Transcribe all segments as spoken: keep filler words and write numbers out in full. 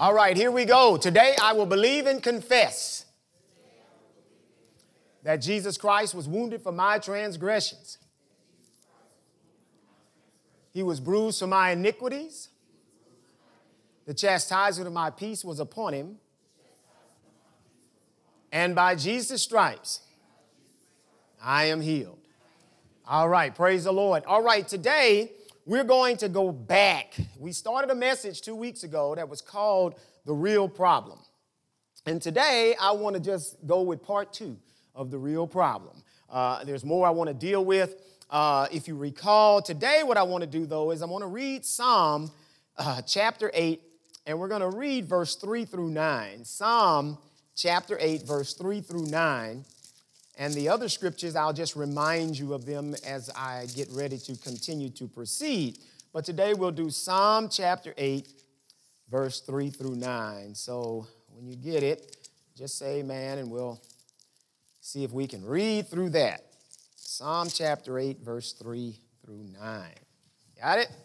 All right, here we go. Today I will believe and confess that Jesus Christ was wounded for my transgressions. He was bruised for my iniquities. The chastisement of my peace was upon him. And by Jesus' stripes, I am healed. All right, praise the Lord. All right, today we're going to go back. We started a message two weeks ago that was called The Real Problem. And today I want to just go with part two of The Real Problem. Uh, there's more I want to deal with. Uh, if you recall, today what I want to do, though, is I want to read Psalm uh, chapter eight, and we're going to read verse three through nine. Psalm chapter eight, verse three through nine. And the other scriptures, I'll just remind you of them as I get ready to continue to proceed. But today we'll do Psalm chapter eight, verse three through nine. So when you get it, just say amen, and we'll see if we can read through that. Psalm chapter eight, verse three through nine. Got it?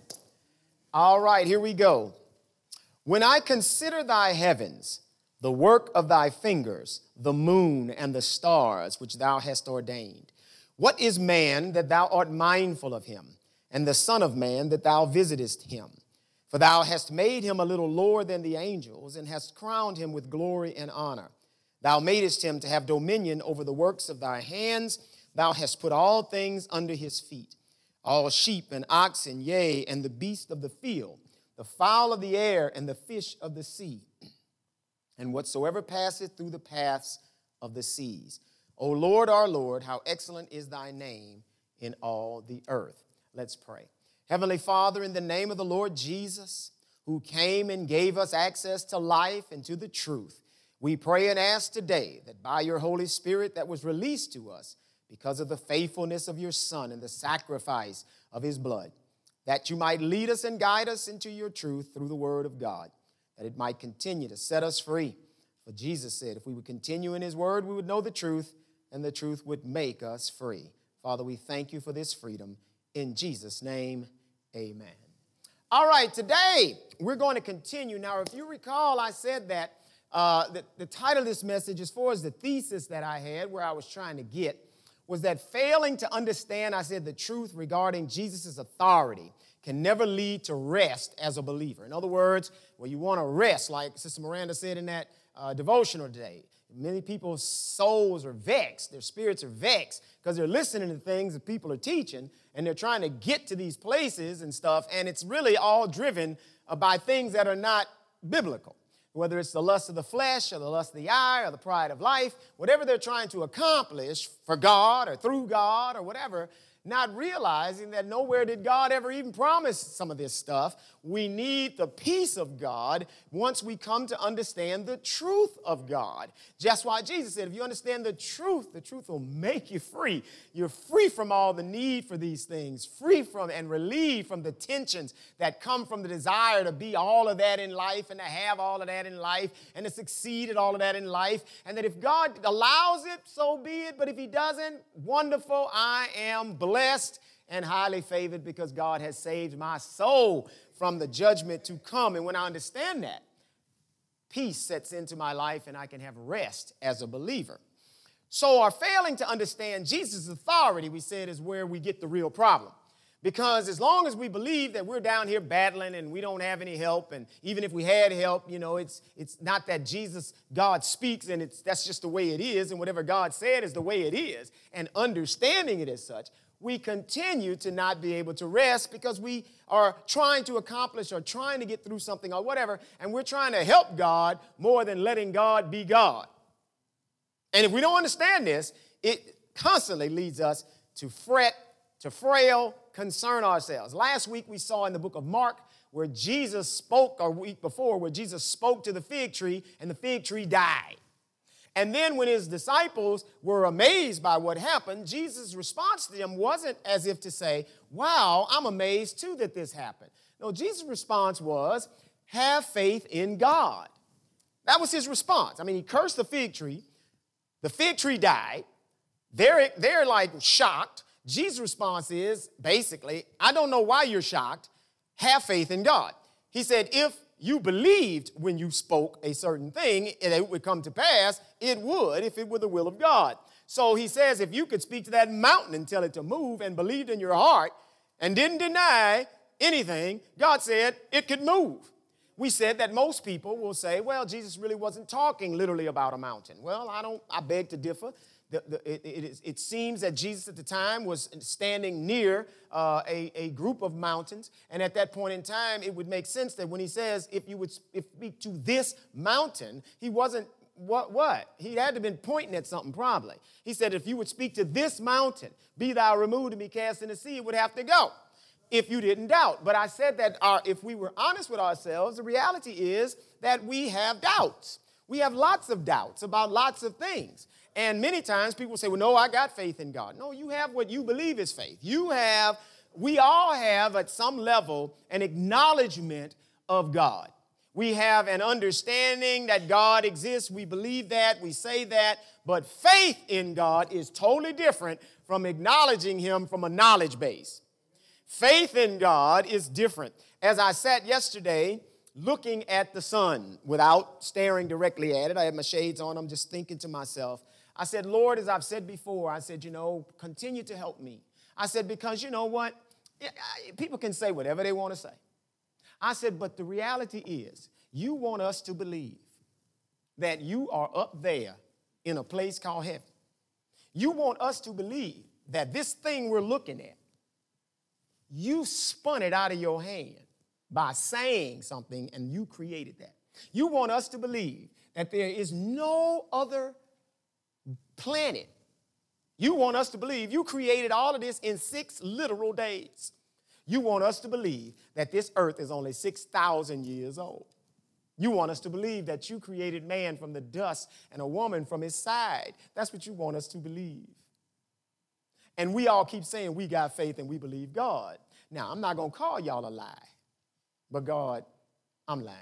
All right, here we go. When I consider thy heavens, the work of thy fingers, the moon and the stars which thou hast ordained. What is man that thou art mindful of him, and the son of man that thou visitest him? For thou hast made him a little lower than the angels, and hast crowned him with glory and honor. Thou madest him to have dominion over the works of thy hands. Thou hast put all things under his feet, all sheep and oxen, yea, and the beast of the field, the fowl of the air, and the fish of the sea, and whatsoever passeth through the paths of the seas. O Lord, our Lord, how excellent is thy name in all the earth. Let's pray. Heavenly Father, in the name of the Lord Jesus, who came and gave us access to life and to the truth, we pray and ask today that by your Holy Spirit that was released to us because of the faithfulness of your Son and the sacrifice of his blood, that you might lead us and guide us into your truth through the word of God, that it might continue to set us free. For Jesus said, if we would continue in his word, we would know the truth, and the truth would make us free. Father, we thank you for this freedom. In Jesus' name, amen. All right, today we're going to continue. Now, if you recall, I said that uh, the, the title of this message, as far as the thesis that I had, where I was trying to get, was that failing to understand, I said, the truth regarding Jesus' authority can never lead to rest as a believer. In other words, when you want to rest, like Sister Miranda said in that uh, devotional today, many people's souls are vexed, their spirits are vexed, because they're listening to things that people are teaching, and they're trying to get to these places and stuff, and it's really all driven uh, by things that are not biblical. Whether it's the lust of the flesh or the lust of the eye or the pride of life, whatever they're trying to accomplish for God or through God or whatever, not realizing that nowhere did God ever even promise some of this stuff. We need the peace of God once we come to understand the truth of God. Just why Jesus said, if you understand the truth, the truth will make you free. You're free from all the need for these things, free from and relieved from the tensions that come from the desire to be all of that in life and to have all of that in life and to succeed at all of that in life. And that if God allows it, so be it. But if he doesn't, wonderful, I am blessed. Blessed and highly favored because God has saved my soul from the judgment to come. And when I understand that, peace sets into my life and I can have rest as a believer. So our failing to understand Jesus' authority, we said, is where we get the real problem. Because as long as we believe that we're down here battling and we don't have any help, and even if we had help, you know, it's it's not that Jesus, God speaks, and it's that's just the way it is, and whatever God said is the way it is, and understanding it as such, we continue to not be able to rest because we are trying to accomplish or trying to get through something or whatever, and we're trying to help God more than letting God be God. And if we don't understand this, it constantly leads us to fret, to frail, concern ourselves. Last week we saw in the book of Mark where Jesus spoke, or week before, where Jesus spoke to the fig tree and the fig tree died. And then when his disciples were amazed by what happened, Jesus' response to them wasn't as if to say, wow, I'm amazed too that this happened. No, Jesus' response was, have faith in God. That was his response. I mean, he cursed the fig tree. The fig tree died. They're, they're like shocked. Jesus' response is basically, I don't know why you're shocked. Have faith in God. He said, if you believed when you spoke a certain thing and it would come to pass, it would if it were the will of God. So he says if you could speak to that mountain and tell it to move and believed in your heart and didn't deny anything, God said it could move. We said that most people will say, well, Jesus really wasn't talking literally about a mountain. Well, I don't, I beg to differ. The, the, it, it, is, it seems that Jesus at the time was standing near uh, a, a group of mountains, and at that point in time, it would make sense that when he says, if you would if speak to this mountain, he wasn't, what, what? He had to have been pointing at something probably. He said, if you would speak to this mountain, be thou removed and be cast in the sea, it would have to go, if you didn't doubt. But I said that our, if we were honest with ourselves, the reality is that we have doubts. We have lots of doubts about lots of things. And many times people say, well, no, I got faith in God. No, you have what you believe is faith. You have, we all have at some level an acknowledgement of God. We have an understanding that God exists. We believe that. We say that. But faith in God is totally different from acknowledging him from a knowledge base. Faith in God is different. As I sat yesterday looking at the sun without staring directly at it, I had my shades on, I'm just thinking to myself, I said, Lord, as I've said before, I said, you know, continue to help me. I said, because you know what? People can say whatever they want to say. I said, but the reality is, you want us to believe that you are up there in a place called heaven. You want us to believe that this thing we're looking at, you spun it out of your hand by saying something and you created that. You want us to believe that there is no other planet. You want us to believe you created all of this in six literal days. You want us to believe that this earth is only six thousand years old. You want us to believe that you created man from the dust and a woman from his side. That's what you want us to believe. And we all keep saying we got faith and we believe God. Now, I'm not going to call y'all a lie, but God, I'm lying.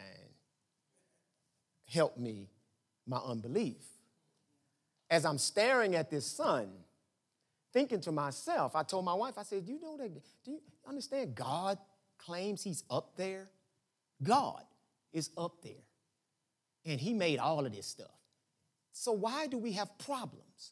Help me, my unbelief. As I'm staring at this sun, thinking to myself, I told my wife, I said, do you know that, do you understand God claims he's up there? God is up there, and he made all of this stuff. So why do we have problems?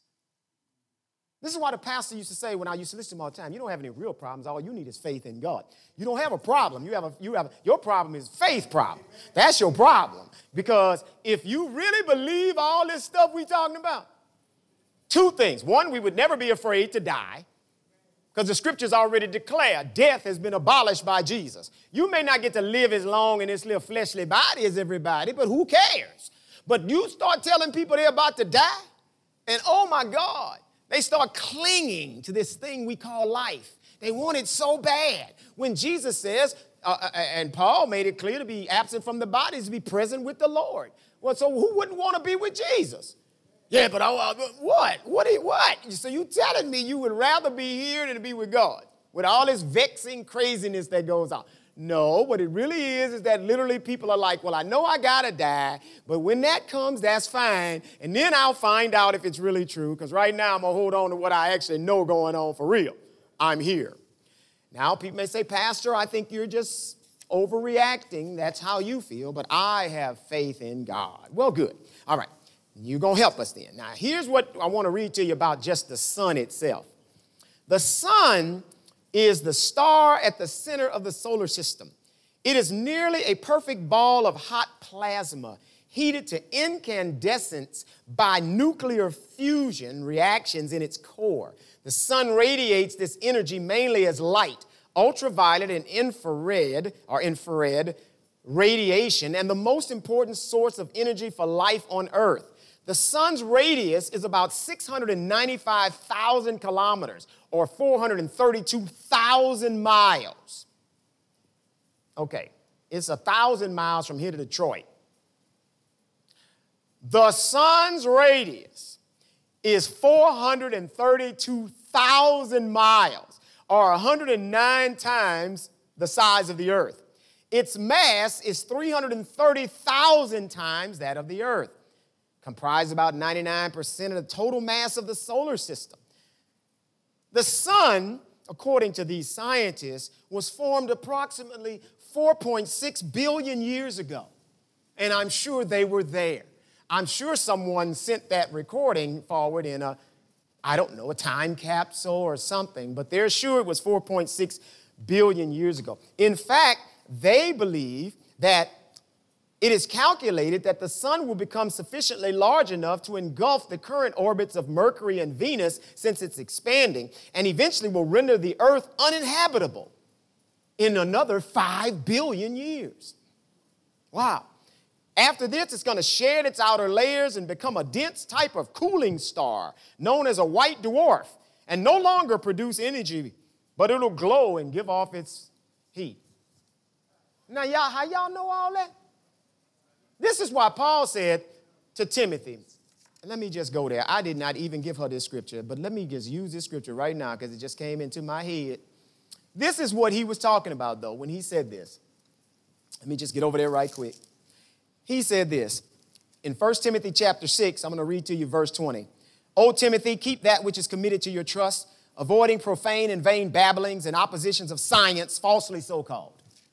This is why the pastor used to say when I used to listen to him all the time, you don't have any real problems. All you need is faith in God. You don't have a problem. You have a, you have a, your problem is faith problem. That's your problem. Because if you really believe all this stuff we're talking about, two things. One, we would never be afraid to die because the scriptures already declare death has been abolished by Jesus. You may not get to live as long in this little fleshly body as everybody, but who cares? But you start telling people they're about to die, and oh my God, they start clinging to this thing we call life. They want it so bad. When Jesus says, uh, and Paul made it clear to be absent from the body is to be present with the Lord. Well, so who wouldn't want to be with Jesus? Yeah, but I, uh, what? What? What? So you telling me you would rather be here than to be with God with all this vexing craziness that goes on? No, what it really is is that literally people are like, well, I know I got to die, but when that comes, that's fine. And then I'll find out if it's really true, because right now I'm going to hold on to what I actually know going on for real. I'm here. Now, people may say, Pastor, I think you're just overreacting. That's how you feel, but I have faith in God. Well, good. All right. You're going to help us then. Now, here's what I want to read to you about just the sun itself. The sun is the star at the center of the solar system. It is nearly a perfect ball of hot plasma heated to incandescence by nuclear fusion reactions in its core. The sun radiates this energy mainly as light, ultraviolet and infrared or infrared radiation, and the most important source of energy for life on Earth. The sun's radius is about six hundred ninety-five thousand kilometers, or four hundred thirty-two thousand miles. Okay, it's a thousand miles from here to Detroit. The sun's radius is four hundred thirty-two thousand miles, or one hundred nine times the size of the Earth. Its mass is three hundred thirty thousand times that of the Earth, comprised about ninety-nine percent of the total mass of the solar system. The sun, according to these scientists, was formed approximately four point six billion years ago. And I'm sure they were there. I'm sure someone sent that recording forward in a, I don't know, a time capsule or something, but they're sure it was four point six billion years ago. In fact, they believe that it is calculated that the sun will become sufficiently large enough to engulf the current orbits of Mercury and Venus since it's expanding, and eventually will render the earth uninhabitable in another five billion years. Wow. After this, it's going to shed its outer layers and become a dense type of cooling star known as a white dwarf, and no longer produce energy, but it'll glow and give off its heat. Now, y'all, how y'all know all that? This is why Paul said to Timothy, and let me just go there. I did not even give her this scripture, but let me just use this scripture right now because it just came into my head. This is what he was talking about, though, when he said this. Let me just get over there right quick. He said this in First Timothy chapter six. I'm going to read to you verse twenty. O Timothy, keep that which is committed to your trust, avoiding profane and vain babblings and oppositions of science, falsely so-called.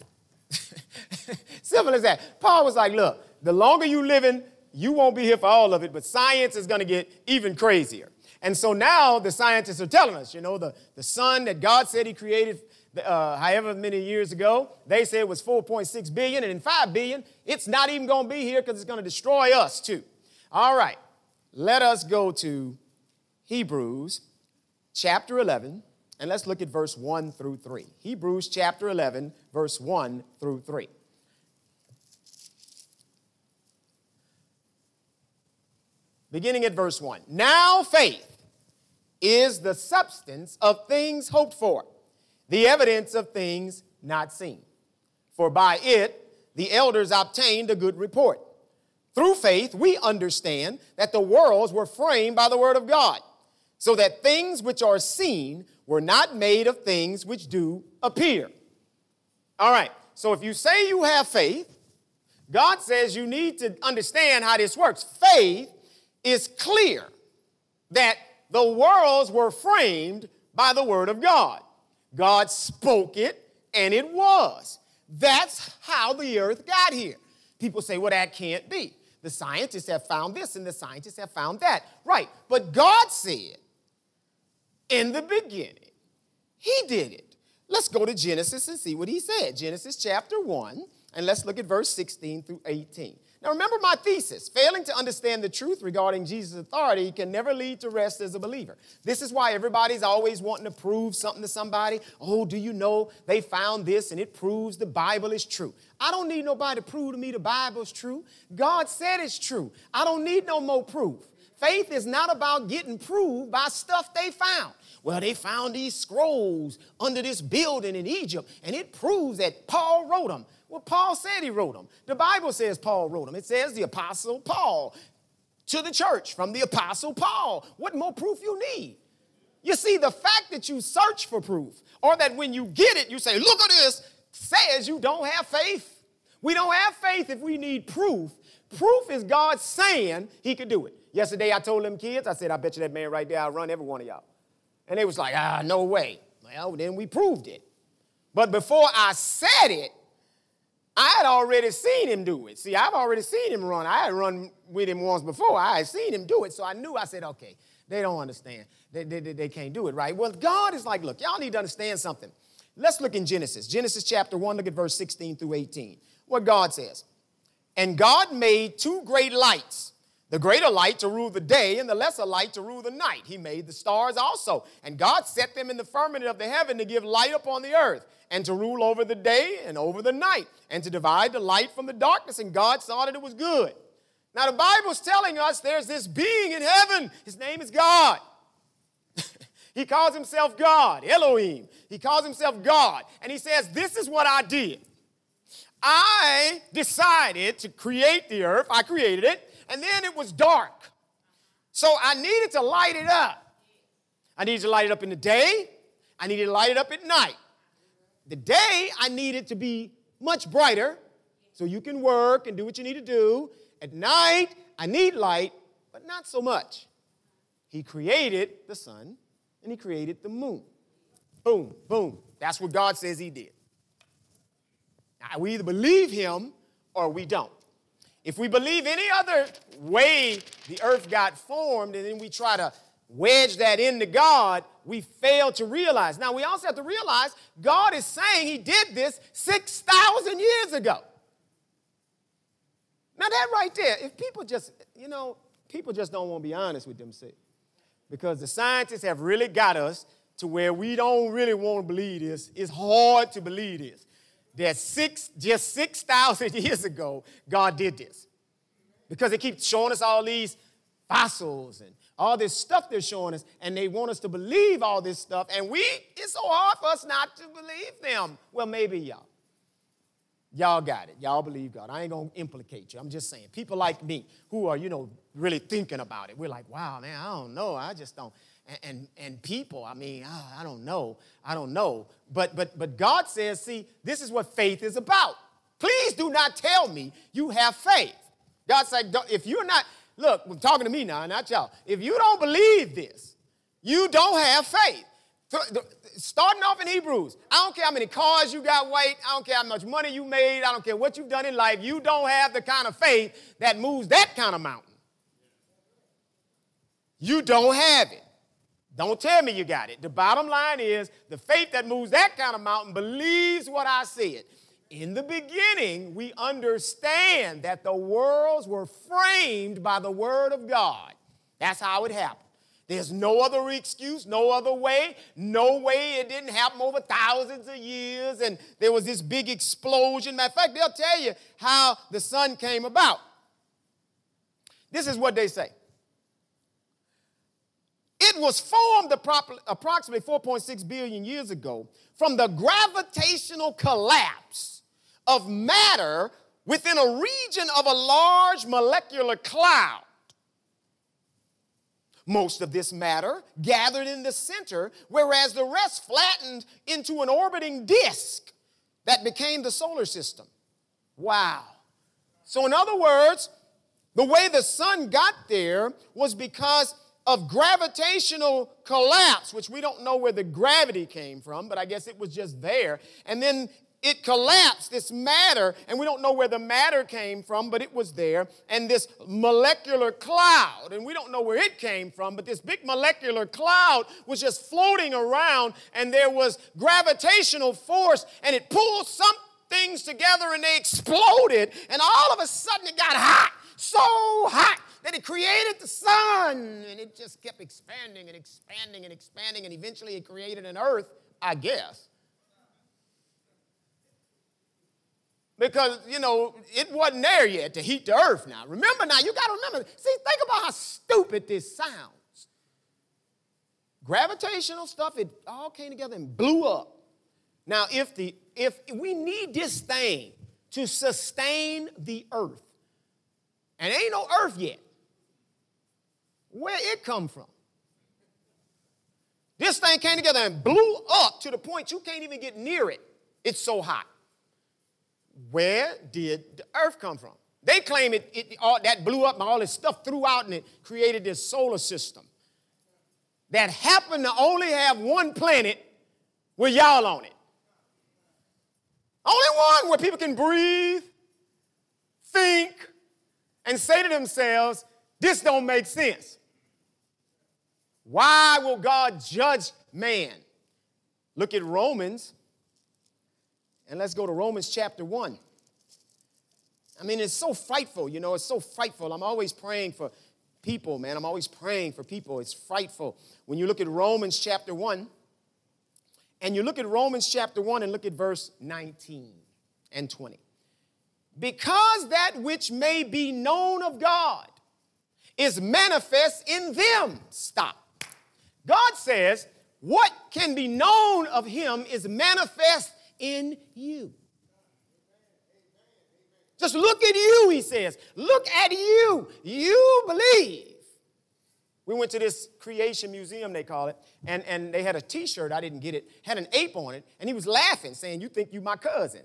Simple as that. Paul was like, look, the longer you living, you won't be here for all of it, but science is going to get even crazier. And so now the scientists are telling us, you know, the, the sun that God said he created uh, however many years ago, they said it was four point six billion, and in five billion, it's not even going to be here because it's going to destroy us too. All right, let us go to Hebrews chapter eleven, and let's look at verse one through three. Hebrews chapter eleven, verse one through three. Beginning at verse one. Now faith is the substance of things hoped for, the evidence of things not seen. For by it the elders obtained a good report. Through faith we understand that the worlds were framed by the word of God, so that things which are seen were not made of things which do appear. All right, so if you say you have faith, God says you need to understand how this works. Faith is clear that the worlds were framed by the word of God. God spoke it, and it was. That's how the earth got here. People say, well, that can't be. The scientists have found this, and the scientists have found that. Right, but God said, in the beginning, he did it. Let's go to Genesis and see what he said. Genesis chapter one, and let's look at verse sixteen through eighteen. Now, remember my thesis. Failing to understand the truth regarding Jesus' authority can never lead to rest as a believer. This is why everybody's always wanting to prove something to somebody. Oh, do you know they found this and it proves the Bible is true? I don't need nobody to prove to me the Bible's true. God said it's true. I don't need no more proof. Faith is not about getting proved by stuff they found. Well, they found these scrolls under this building in Egypt, and it proves that Paul wrote them. Well, Paul said he wrote them. The Bible says Paul wrote them. It says the Apostle Paul to the church from the Apostle Paul. What more proof you need? You see, the fact that you search for proof, or that when you get it, you say, look at this, says you don't have faith. We don't have faith if we need proof. Proof is God saying he could do it. Yesterday, I told them kids, I said, I bet you that man right there, I'll run every one of y'all. And they was like, ah, no way. Well, then we proved it. But before I said it, I had already seen him do it. See, I've already seen him run. I had run with him once before. I had seen him do it. So I knew, I said, okay, they don't understand. They, they, they can't do it, right? Well, God is like, look, y'all need to understand something. Let's look in Genesis. Genesis chapter one, look at verse sixteen through eighteen. What God says. And God made two great lights, the greater light to rule the day and the lesser light to rule the night. He made the stars also. And God set them in the firmament of the heaven to give light upon the earth, and to rule over the day and over the night, and to divide the light from the darkness. And God saw that it was good. Now, the Bible's telling us there's this being in heaven. His name is God. He calls himself God, Elohim. He calls himself God. And he says, this is what I did. I decided to create the earth. I created it. And then it was dark. So I needed to light it up. I needed to light it up in the day. I needed to light it up at night. The day, I need it to be much brighter so you can work and do what you need to do. At night, I need light, but not so much. He created the sun, and he created the moon. Boom, boom. That's what God says he did. We either believe him or we don't. If we believe any other way the earth got formed and then we try to wedge that into God, we fail to realize. Now, we also have to realize God is saying he did this six thousand years ago. Now, that right there, if people just, you know, people just don't want to be honest with themselves. Because the scientists have really got us to where we don't really want to believe this. It's hard to believe this. That six, just six thousand years ago, God did this. Because they keep showing us all these fossils and all this stuff they're showing us, and they want us to believe all this stuff, and we, it's so hard for us not to believe them. Well, maybe y'all. Y'all got it. Y'all believe God. I ain't going to implicate you. I'm just saying, people like me who are, you know, really thinking about it, we're like, wow, man, I don't know. I just don't. And, and, and people, I mean, oh, I don't know. I don't know. But, but, but God says, see, this is what faith is about. Please do not tell me you have faith. God's like, if you're not, look, I'm talking to me now, not y'all. If you don't believe this, you don't have faith. Starting off in Hebrews, I don't care how many cars you got white, I don't care how much money you made, I don't care what you've done in life, you don't have the kind of faith that moves that kind of mountain. You don't have it. Don't tell me you got it. The bottom line is the faith that moves that kind of mountain believes what I said. In the beginning, we understand that the worlds were framed by the word of God. That's how it happened. There's no other excuse, no other way, no way it didn't happen over thousands of years and there was this big explosion. Matter of fact, they'll tell you how the sun came about. This is what they say. It was formed approximately four point six billion years ago from the gravitational collapse of matter within a region of a large molecular cloud. Most of this matter gathered in the center, whereas the rest flattened into an orbiting disk that became the solar system. Wow. So in other words, the way the sun got there was because of gravitational collapse, which we don't know where the gravity came from, but I guess it was just there. And then it collapsed, this matter, and we don't know where the matter came from, but it was there. And this molecular cloud, and we don't know where it came from, but this big molecular cloud was just floating around, and there was gravitational force, and it pulled some things together, and they exploded, and all of a sudden it got hot, so hot, that it created the sun, and it just kept expanding and expanding and expanding, and eventually it created an earth, I guess. Because, you know, it wasn't there yet to heat the earth now. Remember now, you got to remember. See, think about how stupid this sounds. Gravitational stuff, it all came together and blew up. Now, if the if we need this thing to sustain the earth, and ain't no earth yet, where it come from? This thing came together and blew up to the point you can't even get near it. It's so hot. Where did the earth come from? They claim it, it all, that blew up and all this stuff threw out and it created this solar system that happened to only have one planet with y'all on it. Only one where people can breathe, think, and say to themselves, this don't make sense. Why will God judge man? Look at Romans. And let's go to Romans chapter one. I mean, it's so frightful, you know, it's so frightful. I'm always praying for people, man. I'm always praying for people. It's frightful. When you look at Romans chapter one, and you look at Romans chapter one and look at verse nineteen and twenty. Because that which may be known of God is manifest in them. Stop. God says, what can be known of him is manifest in you. Just look at you, he says. Look at you. You believe. We went to this creation museum, they call it, and, and they had a T-shirt, I didn't get it, had an ape on it, and he was laughing, saying, you think you my cousin.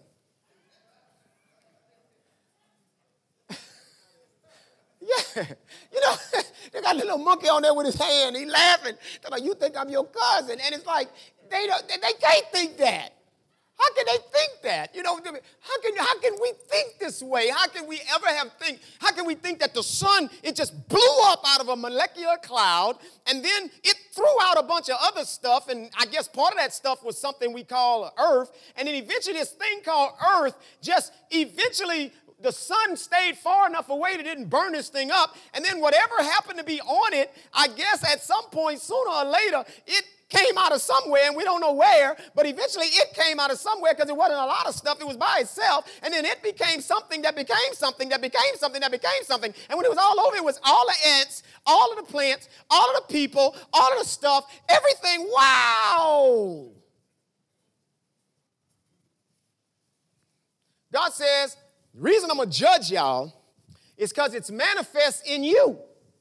Yeah, you know, they got a little monkey on there with his hand, he laughing. They're like, you think I'm your cousin. And it's like, they, don't, they, they can't think that. How can they think that? You know, how can, how can we think this way? How can we ever have think, how can we think that the sun, it just blew up out of a molecular cloud, and then it threw out a bunch of other stuff, and I guess part of that stuff was something we call Earth, and then eventually this thing called Earth just eventually, the sun stayed far enough away that it didn't burn this thing up, and then whatever happened to be on it, I guess at some point, sooner or later, it came out of somewhere, and we don't know where, but eventually it came out of somewhere because it wasn't a lot of stuff. It was by itself, and then it became something that became something that became something that became something, and when it was all over, it was all the ants, all of the plants, all of the people, all of the stuff, everything. Wow! God says, the reason I'm going to judge y'all is because it's manifest in you.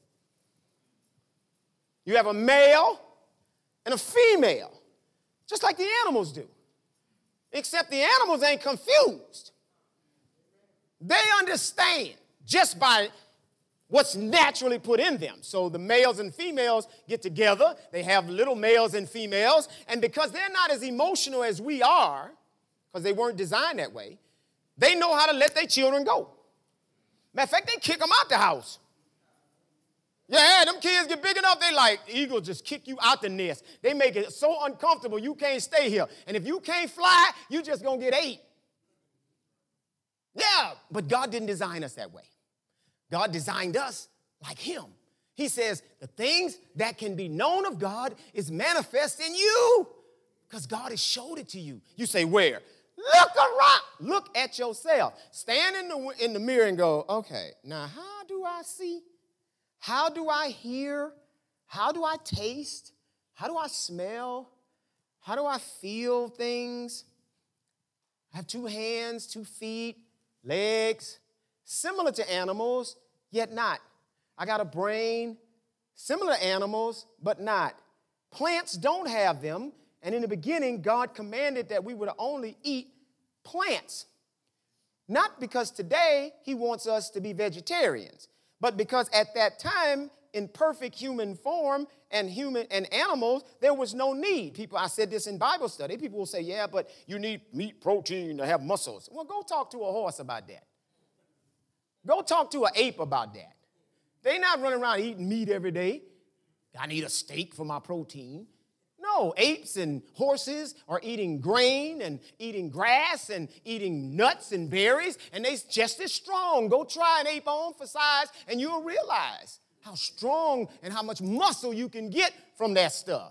You have a male and a female, just like the animals do. Except the animals ain't confused. They understand just by what's naturally put in them. So the males and females get together. They have little males and females. And because they're not as emotional as we are, because they weren't designed that way, they know how to let their children go. Matter of fact, they kick them out the house. Yeah, them kids get big enough, they like, eagles just kick you out the nest. They make it so uncomfortable, you can't stay here. And if you can't fly, you just going to get ate. Yeah, but God didn't design us that way. God designed us like him. He says, the things that can be known of God is manifest in you because God has showed it to you. You say, where? Look around. Look at yourself. Stand in the, in the mirror and go, okay, now how do I see? How do I hear? How do I taste? How do I smell? How do I feel things? I have two hands, two feet, legs, similar to animals, yet not. I got a brain, similar to animals, but not. Plants don't have them, and in the beginning, God commanded that we would only eat plants. Not because today he wants us to be vegetarians, but because at that time, in perfect human form and human and animals, there was no need. People, I said this in Bible study. People will say, yeah, but you need meat protein to have muscles. Well, go talk to a horse about that. Go talk to an ape about that. They're not running around eating meat every day. I need a steak for my protein. No, apes and horses are eating grain and eating grass and eating nuts and berries, and they're just as strong. Go try an ape on for size, and you'll realize how strong and how much muscle you can get from that stuff.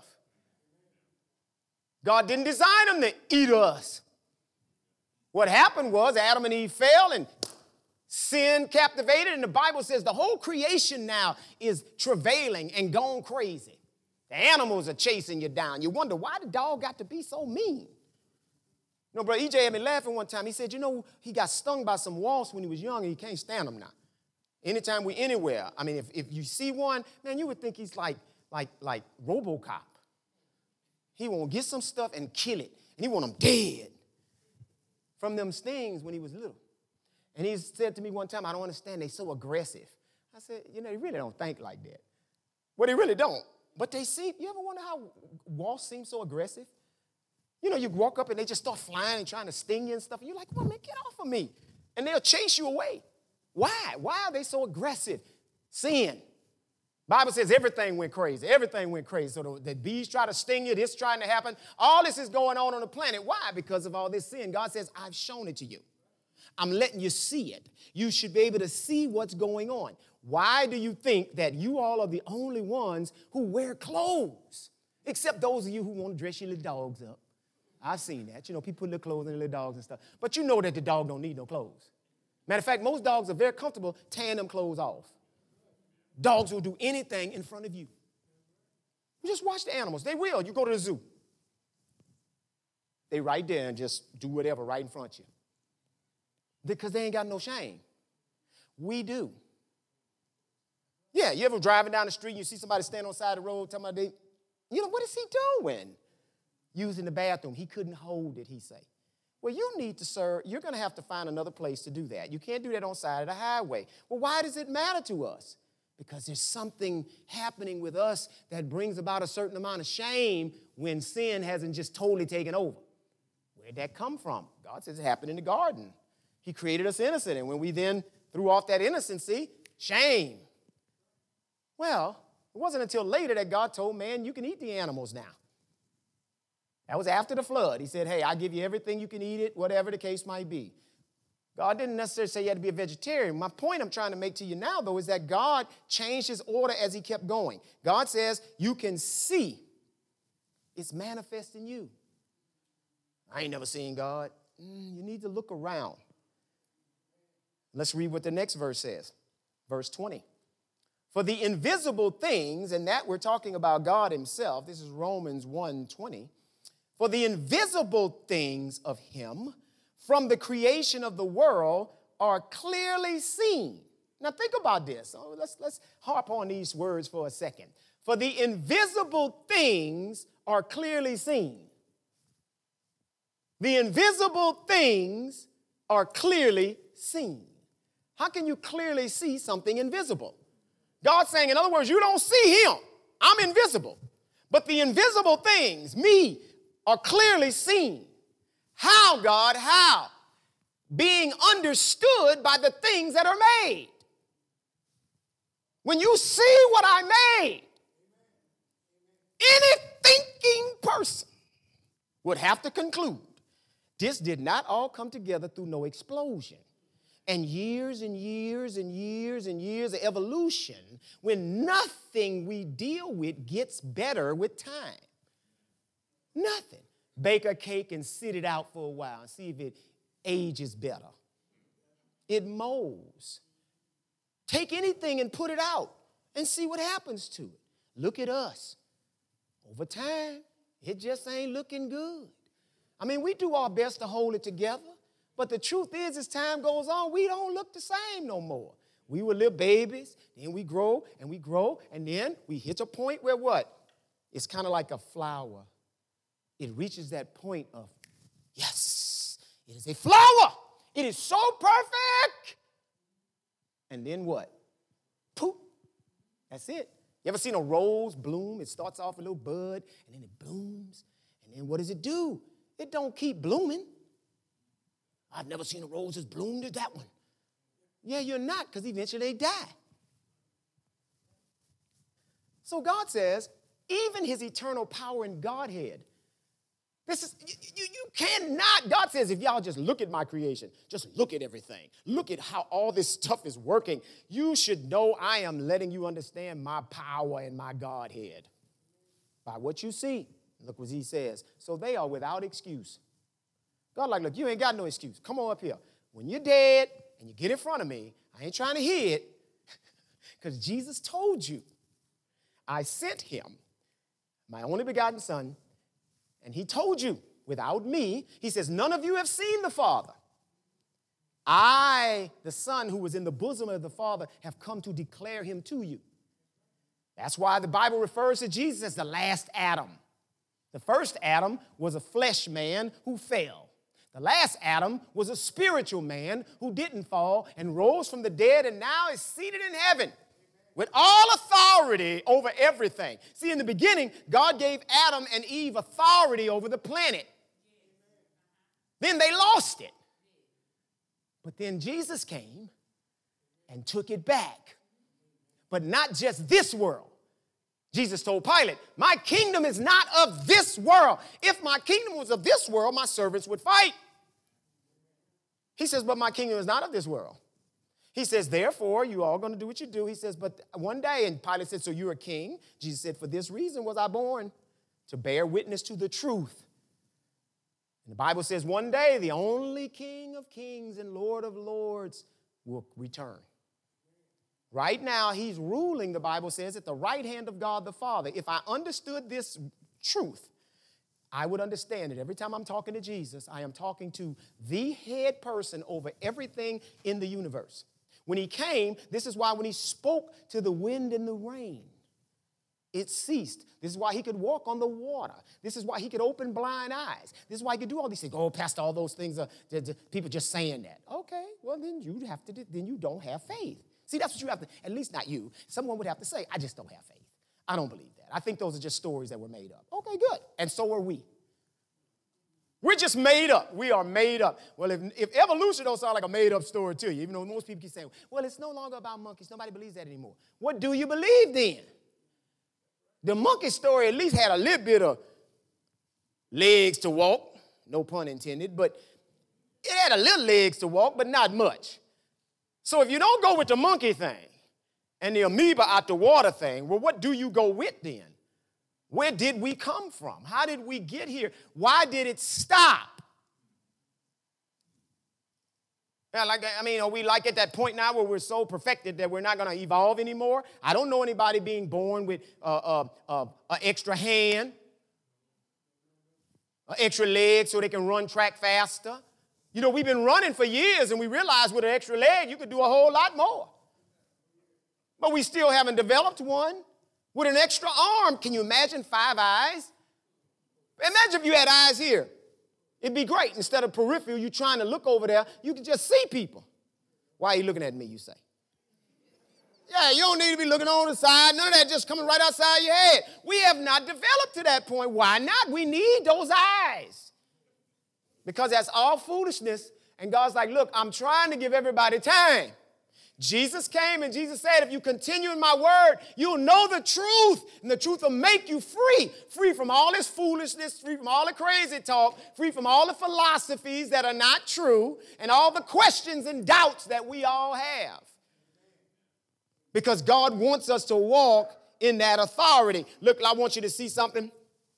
God didn't design them to eat us. What happened was Adam and Eve fell, and sin captivated, and the Bible says the whole creation now is travailing and gone crazy. The animals are chasing you down. You wonder, why the dog got to be so mean? You know, Brother E J had me laughing one time. He said, you know, he got stung by some wasps when he was young, and he can't stand them now. Anytime we anywhere, I mean, if, if you see one, man, you would think he's like, like, like RoboCop. He want to get some stuff and kill it, and he want them dead from them stings when he was little. And he said to me one time, I don't understand, they so aggressive. I said, you know, they really don't think like that. Well, they really don't. But they seem, you ever wonder how wasps seem so aggressive? You know, you walk up and they just start flying and trying to sting you and stuff. And you're like, well, man, get off of me. And they'll chase you away. Why? Why are they so aggressive? Sin. Bible says everything went crazy. Everything went crazy. So the, the bees try to sting you. This trying to happen. All this is going on on the planet. Why? Because of all this sin. God says, I've shown it to you. I'm letting you see it. You should be able to see what's going on. Why do you think that you all are the only ones who wear clothes? Except those of you who want to dress your little dogs up. I've seen that. You know, people put little clothes on their little dogs and stuff. But you know that the dog don't need no clothes. Matter of fact, most dogs are very comfortable tearing them clothes off. Dogs will do anything in front of you. Just watch the animals. They will. You go to the zoo. They right there and just do whatever right in front of you. Because they ain't got no shame. We do. Yeah, you ever driving down the street and you see somebody stand on the side of the road talking about they, you know, what is he doing? Using the bathroom. He couldn't hold it, he say. Well, you need to, sir, you're going to have to find another place to do that. You can't do that on the side of the highway. Well, why does it matter to us? Because there's something happening with us that brings about a certain amount of shame when sin hasn't just totally taken over. Where'd that come from? God says it happened in the garden. He created us innocent, and when we then threw off that innocency, shame. Well, it wasn't until later that God told man, you can eat the animals now. That was after the flood. He said, hey, I give you everything, you can eat it, whatever the case might be. God didn't necessarily say you had to be a vegetarian. My point I'm trying to make to you now, though, is that God changed his order as he kept going. God says you can see. It's manifest in you. I ain't never seen God. Mm, you need to look around. Let's read what the next verse says. Verse twenty. For the invisible things, and that we're talking about God himself. This is Romans one twenty. For the invisible things of him from the creation of the world are clearly seen. Now think about this. So let's, let's harp on these words for a second. For the invisible things are clearly seen. The invisible things are clearly seen. How can you clearly see something invisible? God's saying, in other words, you don't see him. I'm invisible. But the invisible things, me, are clearly seen. How, God? How? Being understood by the things that are made. When you see what I made, any thinking person would have to conclude this did not all come together through no explosion. And years and years and years and years of evolution when nothing we deal with gets better with time. Nothing. Bake a cake and sit it out for a while and see if it ages better. It molds. Take anything and put it out and see what happens to it. Look at us. Over time, it just ain't looking good. I mean, we do our best to hold it together, but the truth is, as time goes on, we don't look the same no more. We were little babies, then we grow and we grow, and then we hit a point where what? It's kind of like a flower. It reaches that point of, yes, it is a flower. It is so perfect. And then what? Poof. That's it. You ever seen a rose bloom? It starts off a little bud, and then it blooms. And then what does it do? It don't keep blooming. I've never seen a rose as bloomed as that one. Yeah, you're not, because eventually they die. So God says, even his eternal power in Godhead, this is, you, you, you cannot, God says, if y'all just look at my creation, just look at everything, look at how all this stuff is working, you should know I am letting you understand my power and my Godhead by what you see. Look what he says. So they are without excuse. God like, look, you ain't got no excuse. Come on up here. When you're dead and you get in front of me, I ain't trying to hear it because Jesus told you I sent him, my only begotten son, and he told you, without me, he says, none of you have seen the Father. I, the Son who was in the bosom of the Father, have come to declare him to you. That's why the Bible refers to Jesus as the last Adam. The first Adam was a flesh man who fell. The last Adam was a spiritual man who didn't fall and rose from the dead and now is seated in heaven with all authority over everything. See, in the beginning, God gave Adam and Eve authority over the planet. Then they lost it. But then Jesus came and took it back. But not just this world. Jesus told Pilate, my kingdom is not of this world. If my kingdom was of this world, my servants would fight. He says, but my kingdom is not of this world. He says, therefore, you all going to do what you do. He says, but one day, and Pilate said, so you're a king? Jesus said, for this reason was I born, to bear witness to the truth. And the Bible says one day, the only King of kings and Lord of lords will return. Right now, he's ruling, the Bible says, at the right hand of God the Father. If I understood this truth, I would understand that every time I'm talking to Jesus, I am talking to the head person over everything in the universe. When he came, this is why when he spoke to the wind and the rain, it ceased. This is why he could walk on the water. This is why he could open blind eyes. This is why he could do all these things. Oh, Pastor, all those things are people just saying that. Okay, well, then you have to, then you don't have faith. See, that's what you have to, at least not you. Someone would have to say, I just don't have faith. I don't believe that. I think those are just stories that were made up. Okay, good. And so are we. We're just made up. We are made up. Well, if, if evolution don't sound like a made-up story to you, even though most people keep saying, well, it's no longer about monkeys. Nobody believes that anymore. What do you believe then? The monkey story at least had a little bit of legs to walk, no pun intended, but it had a little legs to walk, but not much. So if you don't go with the monkey thing and the amoeba out the water thing, well, what do you go with then? Where did we come from? How did we get here? Why did it stop? Yeah, like, I mean, are we like at that point now where we're so perfected that we're not going to evolve anymore? I don't know anybody being born with uh, uh, uh, an extra hand, an extra leg so they can run track faster. You know, we've been running for years, and we realized with an extra leg you could do a whole lot more. But we still haven't developed one. With an extra arm, can you imagine five eyes? Imagine if you had eyes here. It'd be great. Instead of peripheral, you trying to look over there, you can just see people. Why are you looking at me, you say? Yeah, you don't need to be looking on the side. None of that just coming right outside your head. We have not developed to that point. Why not? We need those eyes. Because that's all foolishness. And God's like, look, I'm trying to give everybody time. Jesus came and Jesus said, if you continue in my word, you'll know the truth, and the truth will make you free. Free from all this foolishness, free from all the crazy talk, free from all the philosophies that are not true, and all the questions and doubts that we all have. Because God wants us to walk in that authority. Look, I want you to see something.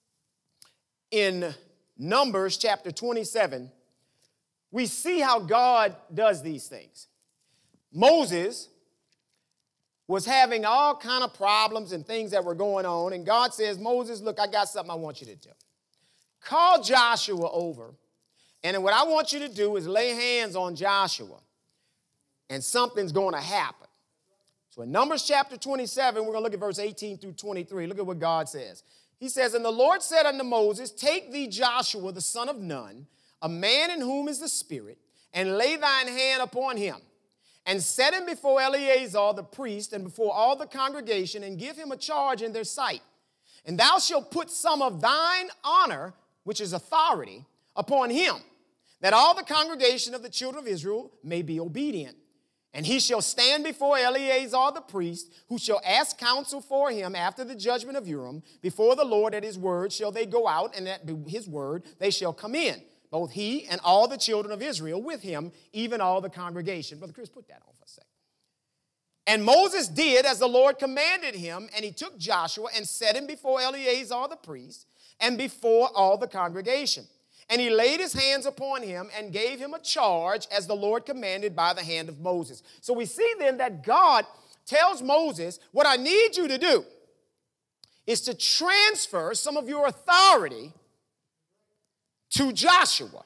In Numbers chapter twenty-seven, we see how God does these things. Moses was having all kind of problems and things that were going on, and God says, Moses, look, I got something I want you to do. Call Joshua over, and what I want you to do is lay hands on Joshua, and something's going to happen. So in Numbers chapter twenty-seven, we're going to look at verse eighteen through twenty-three. Look at what God says. He says, and the Lord said unto Moses, take thee Joshua, the son of Nun, a man in whom is the Spirit, and lay thine hand upon him, and set him before Eleazar the priest and before all the congregation, and give him a charge in their sight. And thou shalt put some of thine honor, which is authority, upon him, that all the congregation of the children of Israel may be obedient. And he shall stand before Eleazar the priest, who shall ask counsel for him after the judgment of Urim. Before the Lord at his word shall they go out, and at his word they shall come in, both he and all the children of Israel with him, even all the congregation. Brother Chris, put that on for a second. And Moses did as the Lord commanded him, and he took Joshua and set him before Eleazar the priest and before all the congregation. And he laid his hands upon him and gave him a charge as the Lord commanded by the hand of Moses. So we see then that God tells Moses, what I need you to do is to transfer some of your authority to Joshua.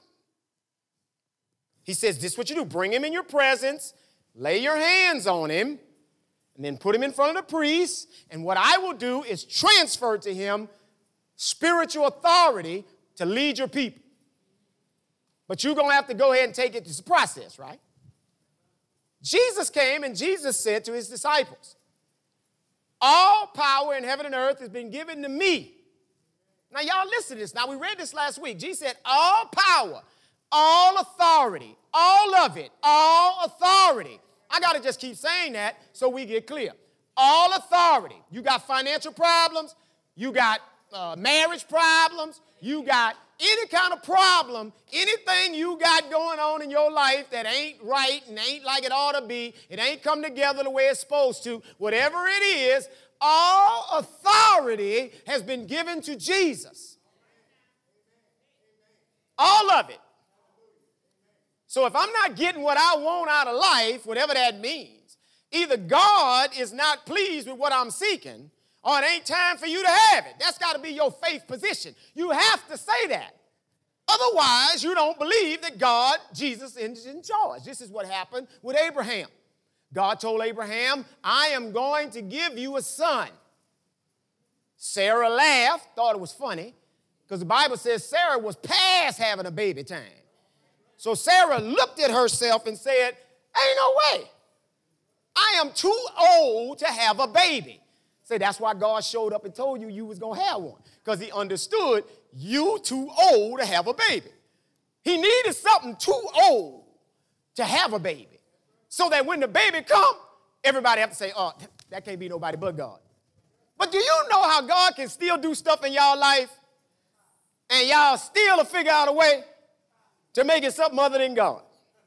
He says, this is what you do. Bring him in your presence, lay your hands on him, and then put him in front of the priest. And what I will do is transfer to him spiritual authority to lead your people. But you're going to have to go ahead and take it. It's a process, right? Jesus came and Jesus said to his disciples, all power in heaven and earth has been given to me. Now, y'all listen to this. Now, we read this last week. Jesus said, all power, all authority, all of it, all authority. I got to just keep saying that so we get clear. All authority. You got financial problems. You got uh, marriage problems. You got any kind of problem, anything you got going on in your life that ain't right and ain't like it ought to be, it ain't come together the way it's supposed to, whatever it is, all authority has been given to Jesus. All of it. So if I'm not getting what I want out of life, whatever that means, either God is not pleased with what I'm seeking, or it ain't time for you to have it. That's got to be your faith position. You have to say that. Otherwise, you don't believe that God, Jesus, is in charge. This is what happened with Abraham. God told Abraham, I am going to give you a son. Sarah laughed, thought it was funny, because the Bible says Sarah was past having a baby time. So Sarah looked at herself and said, ain't no way. I am too old to have a baby. Say, that's why God showed up and told you you was going to have one, because he understood you too old to have a baby. He needed something too old to have a baby. So that when the baby come, everybody have to say, oh, that can't be nobody but God. But do you know how God can still do stuff in y'all life and y'all still will figure out a way to make it something other than God?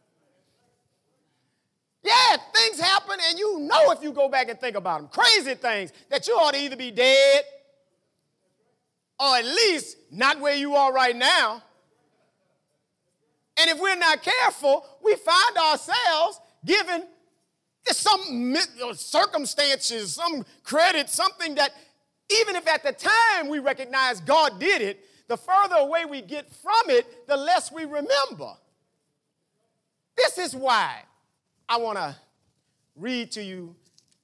Yeah, things happen, and you know if you go back and think about them, crazy things that you ought to either be dead or at least not where you are right now. And if we're not careful, we find ourselves given some circumstances, some credit, something that even if at the time we recognize God did it, the further away we get from it, the less we remember. This is why I want to read to you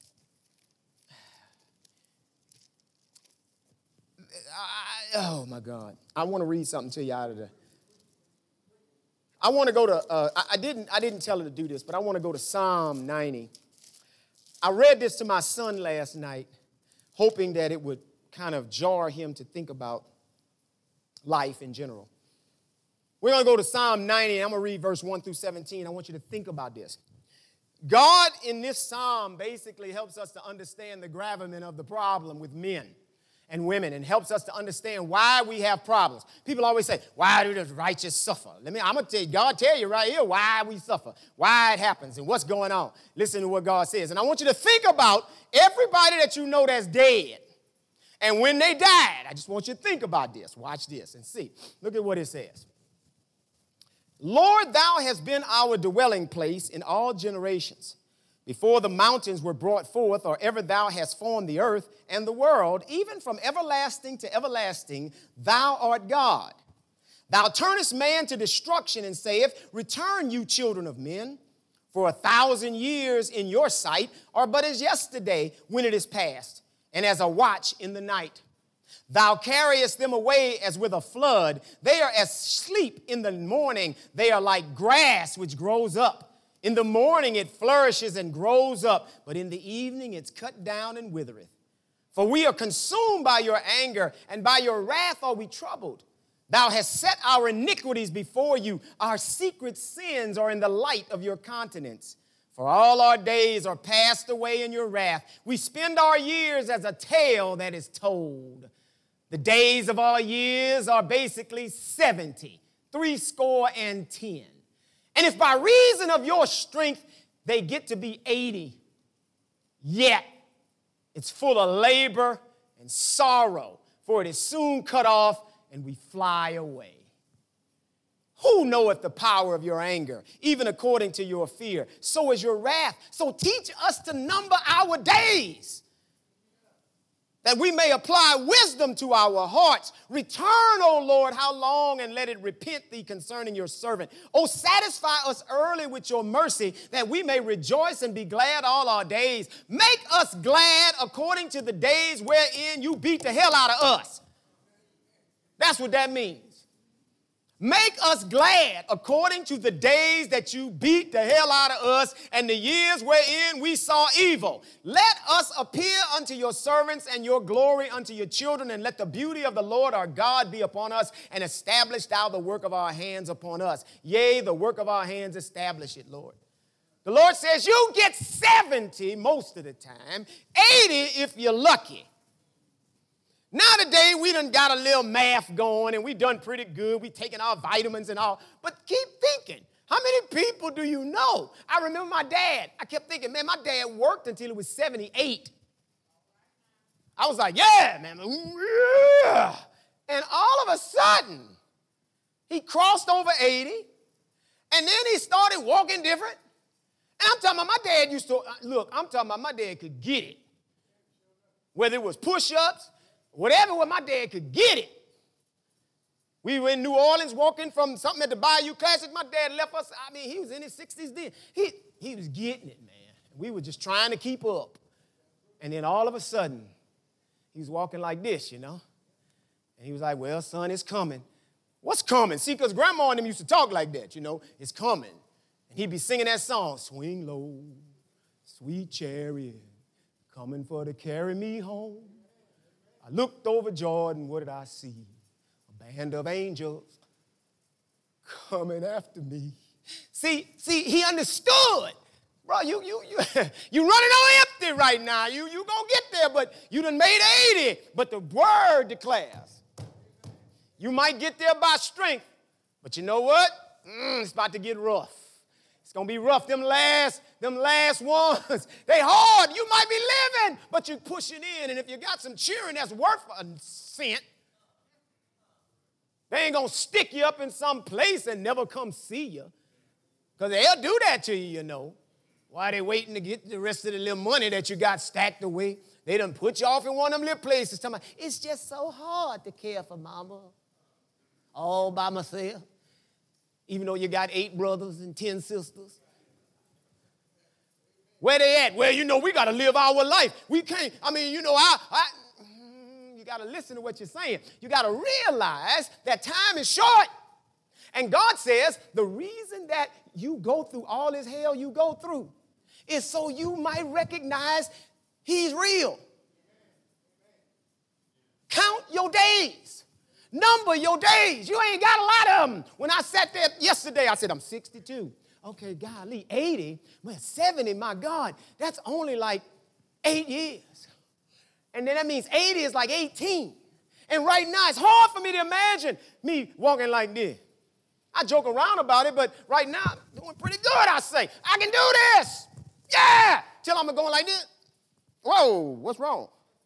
I, oh, my God. I want to read something to you out of the I want to go to, uh, I, I, didn't, I didn't tell her to do this, but I want to go to Psalm ninety. I read this to my son last night, hoping that it would kind of jar him to think about life in general. We're going to go to Psalm ninety, and I'm going to read verse one through seventeen. I want you to think about this. God in this psalm basically helps us to understand the gravamen of the problem with men and women, and helps us to understand why we have problems. People always say, why do the righteous suffer? Let me, I'm going to tell you, God tell you right here why we suffer, why it happens, and what's going on. Listen to what God says. And I want you to think about everybody that you know that's dead. And when they died, I just want you to think about this. Watch this and see. Look at what it says. Lord, thou hast been our dwelling place in all generations. Before the mountains were brought forth, or ever thou hast formed the earth and the world, even from everlasting to everlasting, thou art God. Thou turnest man to destruction and sayest, return, you children of men. For a thousand years in your sight are but as yesterday when it is past, and as a watch in the night. Thou carriest them away as with a flood. They are as sleep in the morning. They are like grass which grows up. In the morning it flourishes and grows up, but in the evening it's cut down and withereth. For we are consumed by your anger, and by your wrath are we troubled. Thou hast set our iniquities before you. Our secret sins are in the light of your countenance. For all our days are passed away in your wrath. We spend our years as a tale that is told. The days of our years are basically seventy, three score and ten. And if by reason of your strength they get to be eighty, yet it's full of labor and sorrow, for it is soon cut off and we fly away. Who knoweth the power of your anger, even according to your fear? So is your wrath. So teach us to number our days, that we may apply wisdom to our hearts. Return, O Lord, how long, and let it repent thee concerning your servant. O satisfy us early with your mercy, that we may rejoice and be glad all our days. Make us glad according to the days wherein you beat the hell out of us. That's what that means. Make us glad according to the days that you beat the hell out of us, and the years wherein we saw evil. Let us appear unto your servants, and your glory unto your children, and let the beauty of the Lord our God be upon us, and establish thou the work of our hands upon us. Yea, the work of our hands, establish it, Lord. The Lord says you get seventy most of the time, eighty if you're lucky. Now today, we done got a little math going, and we done pretty good. We taking our vitamins and all. But keep thinking, how many people do you know? I remember my dad. I kept thinking, man, my dad worked until he was seventy-eight. I was like, yeah, man. Yeah. And all of a sudden, he crossed over eighty, and then he started walking different. And I'm talking about my dad used to, look, I'm talking about my dad could get it. Whether it was push-ups, whatever, where my dad could get it. We were in New Orleans walking from something at the Bayou Classic. My dad left us. I mean, he was in his sixties then. He, he was getting it, man. We were just trying to keep up. And then all of a sudden, he was walking like this, you know. And he was like, well, son, it's coming. What's coming? See, because grandma and them used to talk like that, you know. It's coming. And he'd be singing that song, swing low, sweet chariot, coming for to carry me home. I looked over Jordan, what did I see? A band of angels coming after me. See, see, he understood. Bro, you you you you running on empty right now. You you gonna get there, but you done made eighty. But the word declares, you might get there by strength, but you know what? Mm, it's about to get rough. It's gonna be rough. Them last, them last ones, they hard. You might be living, but you're pushing in. And if you got some cheering that's worth a cent, they ain't gonna stick you up in some place and never come see you. Because they'll do that to you, you know. Why they waiting to get the rest of the little money that you got stacked away? They done put you off in one of them little places. Talking about, it's just so hard to care for mama all by myself. Even though you got eight brothers and ten sisters. Where they at? Well, you know, we got to live our life. We can't, I mean, you know, I, I you got to listen to what you're saying. You got to realize that time is short. And God says the reason that you go through all this hell you go through is so you might recognize he's real. Count your days. Number your days. You ain't got a lot of them. When I sat there yesterday, I said, I'm sixty-two. Okay, golly, eighty. Well, seventy, my God, that's only like eight years. And then that means eighty is like eighteen. And right now, it's hard for me to imagine me walking like this. I joke around about it, but right now, I'm doing pretty good, I say. I can do this. Yeah. Till I'm going like this. Whoa, what's wrong?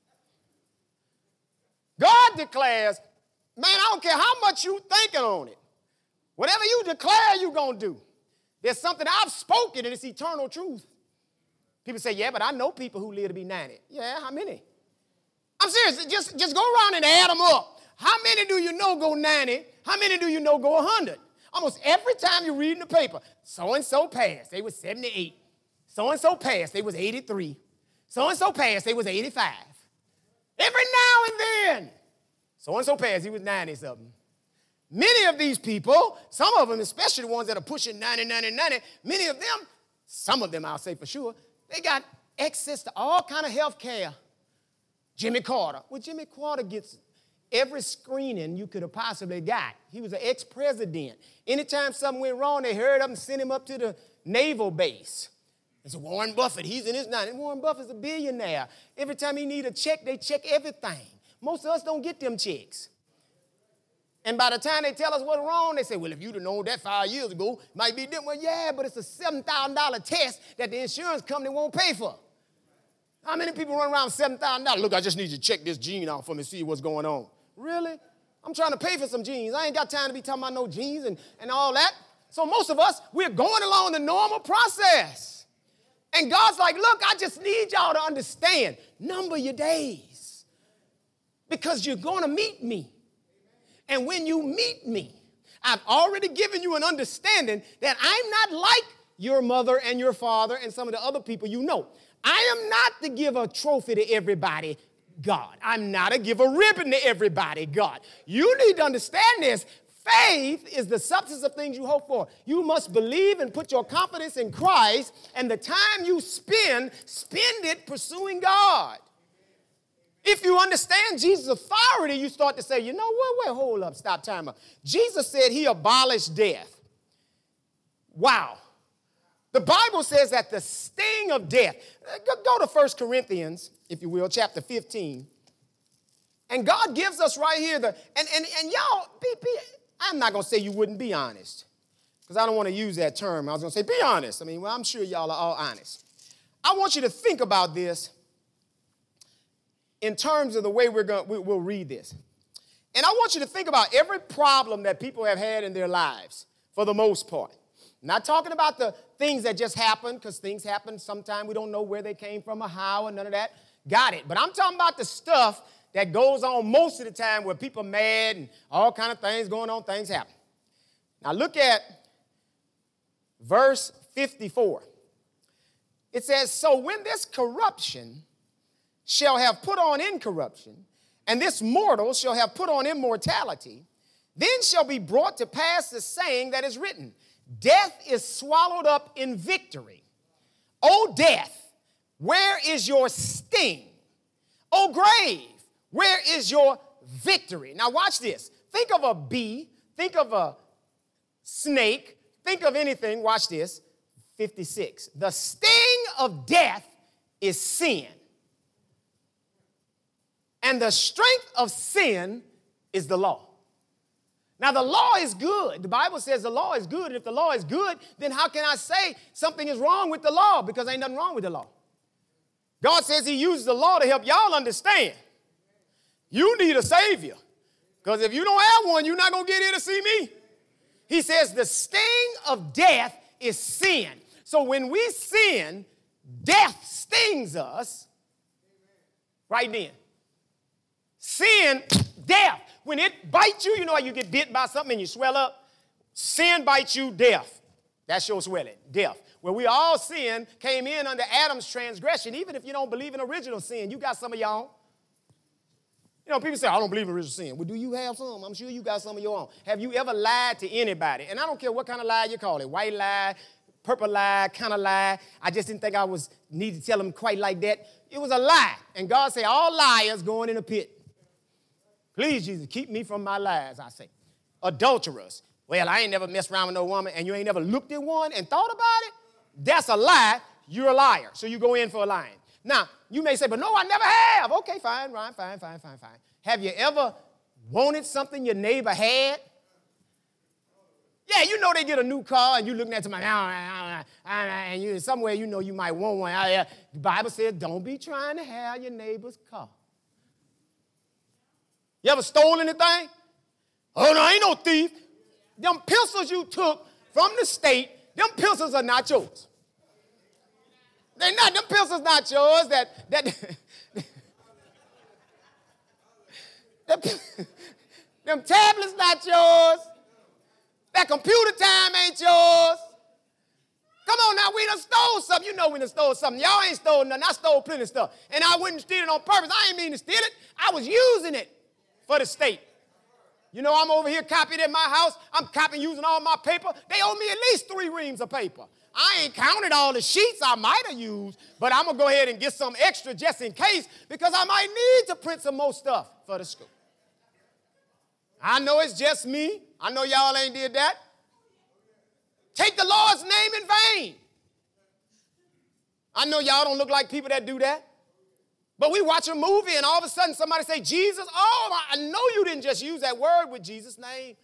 God declares, man, I don't care how much you thinking on it. Whatever you declare, you're going to do. There's something I've spoken, and it's eternal truth. People say, yeah, but I know people who live to be ninety. Yeah, how many? I'm serious. Just, just go around and add them up. How many do you know go ninety? How many do you know go one hundred? Almost every time you read in the paper, so-and-so passed, they was seventy-eight. So-and-so passed, they was eighty-three. So-and-so passed, they was eighty-five. Every now and then, so-and-so passed, he was ninety-something. Many of these people, some of them, especially the ones that are pushing ninety, ninety, ninety, many of them, some of them I'll say for sure, they got access to all kind of health care. Jimmy Carter. Well, Jimmy Carter gets every screening you could have possibly got. He was an ex-president. Anytime something went wrong, they heard of him and sent him up to the naval base. It's Warren Buffett. He's in his nineties. Warren Buffett's a billionaire. Every time he need a check, they check everything. Most of us don't get them checks. And by the time they tell us what's wrong, they say, well, if you'd have known that five years ago, it might be different. Well, yeah, but it's a seven thousand dollars test that the insurance company won't pay for. How many people run around with seven thousand dollars? Look, I just need you to check this gene out for me, see what's going on. Really? I'm trying to pay for some jeans. I ain't got time to be talking about no jeans and, and all that. So most of us, we're going along the normal process. And God's like, look, I just need y'all to understand. Number your days. Because you're going to meet me. And when you meet me, I've already given you an understanding that I'm not like your mother and your father and some of the other people you know. I am not to give a trophy to everybody, God. I'm not to give a ribbon to everybody, God. You need to understand this. Faith is the substance of things you hope for. You must believe and put your confidence in Christ, and the time you spend, spend it pursuing God. If you understand Jesus' authority, you start to say, you know what, wait, hold up, stop, time up. Jesus said he abolished death. Wow. The Bible says that the sting of death, go to First Corinthians, if you will, chapter fifteen. And God gives us right here, the, and, and, and y'all, be, be, I'm not going to say you wouldn't be honest, because I don't want to use that term. I was going to say, be honest. I mean, well, I'm sure y'all are all honest. I want you to think about this in terms of the way we're going, we, we'll read this. And I want you to think about every problem that people have had in their lives, for the most part. Not talking about the things that just happen, because things happen sometimes we don't know where they came from or how and none of that. Got it. But I'm talking about the stuff that goes on most of the time where people are mad and all kind of things going on, things happen. Now look at verse fifty-four. It says, so when this corruption shall have put on incorruption, and this mortal shall have put on immortality, then shall be brought to pass the saying that is written, death is swallowed up in victory. O death, where is your sting? O grave, where is your victory? Now watch this. Think of a bee. Think of a snake. Think of anything, watch this, fifty-six. The sting of death is sin. And the strength of sin is the law. Now, the law is good. The Bible says the law is good. And if the law is good, then how can I say something is wrong with the law? Because ain't nothing wrong with the law. God says he uses the law to help y'all understand. You need a Savior. Because if you don't have one, you're not going to get here to see me. He says the sting of death is sin. So when we sin, death stings us right then. Sin, death. When it bites you, you know how you get bit by something and you swell up? Sin bites you, death. That's your swelling, death. Where we all sin, came in under Adam's transgression. Even if you don't believe in original sin, you got some of y'all. You know, people say, I don't believe in original sin. Well, do you have some? I'm sure you got some of your own. Have you ever lied to anybody? And I don't care what kind of lie you call it. White lie, purple lie, kind of lie. I just didn't think I was need to tell them quite like that. It was a lie. And God said, all liars going in a pit. Please, Jesus, keep me from my lies, I say. Adulterers. Well, I ain't never messed around with no woman, and you ain't never looked at one and thought about it? That's a lie. You're a liar. So you go in for a lying. Now, you may say, but no, I never have. Okay, fine, fine, fine, fine, fine, fine. Have you ever wanted something your neighbor had? Yeah, you know they get a new car, and you looking at somebody, and you somewhere you know you might want one. The Bible says, don't be trying to have your neighbor's car. You ever stole anything? Oh, no, I ain't no thief. Them pencils you took from the state, them pencils are not yours. They're not, them pencils not yours. That, that, them, them tablets not yours. That computer time ain't yours. Come on now, we done stole something. You know we done stole something. Y'all ain't stole nothing. I stole plenty of stuff. And I wouldn't steal it on purpose. I ain't mean to steal it. I was using it for the state. You know, I'm over here copying at my house. I'm copying using all my paper. They owe me at least three reams of paper. I ain't counted all the sheets I might have used, but I'm going to go ahead and get some extra just in case because I might need to print some more stuff for the school. I know it's just me. I know y'all ain't did that. Take the Lord's name in vain. I know y'all don't look like people that do that. But we watch a movie and all of a sudden somebody say, Jesus, oh, I know you didn't just use that word with Jesus' name.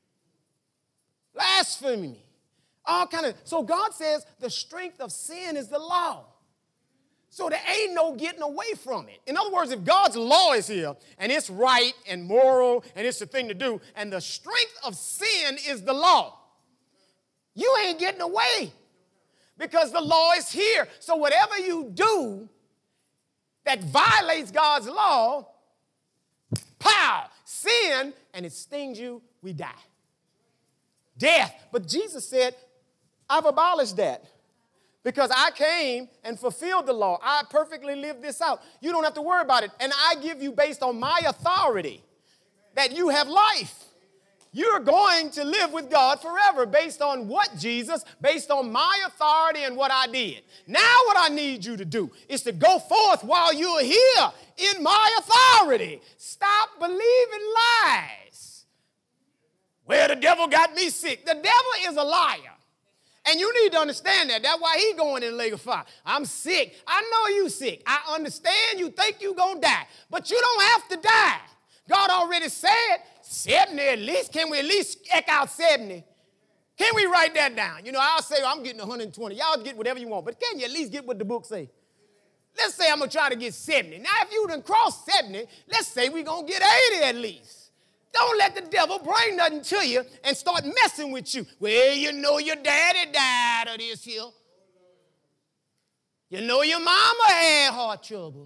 Blasphemy. All kind of, so God says the strength of sin is the law. So there ain't no getting away from it. In other words, if God's law is here and it's right and moral and it's the thing to do, and the strength of sin is the law, you ain't getting away because the law is here. So whatever you do that violates God's law, pow, sin, and it stings you, we die. Death. But Jesus said, I've abolished that because I came and fulfilled the law. I perfectly lived this out. You don't have to worry about it. And I give you based on my authority that you have life. You're going to live with God forever based on what, Jesus? Based on my authority and what I did. Now what I need you to do is to go forth while you're here in my authority. Stop believing lies. Well, the devil got me sick. The devil is a liar. And you need to understand that. That's why he going in the lake of fire. I'm sick. I know you sick. I understand you think you're going to die. But you don't have to die. God already said seventy at least. Can we at least eck out seventy? Can we write that down? You know, I'll say, well, I'm getting one hundred twenty. Y'all get whatever you want. But can you at least get what the book say? Let's say I'm going to try to get seventy. Now, if you done crossed seventy, let's say we're going to get eighty at least. Don't let the devil bring nothing to you and start messing with you. Well, you know your daddy died of this here. You know your mama had heart trouble.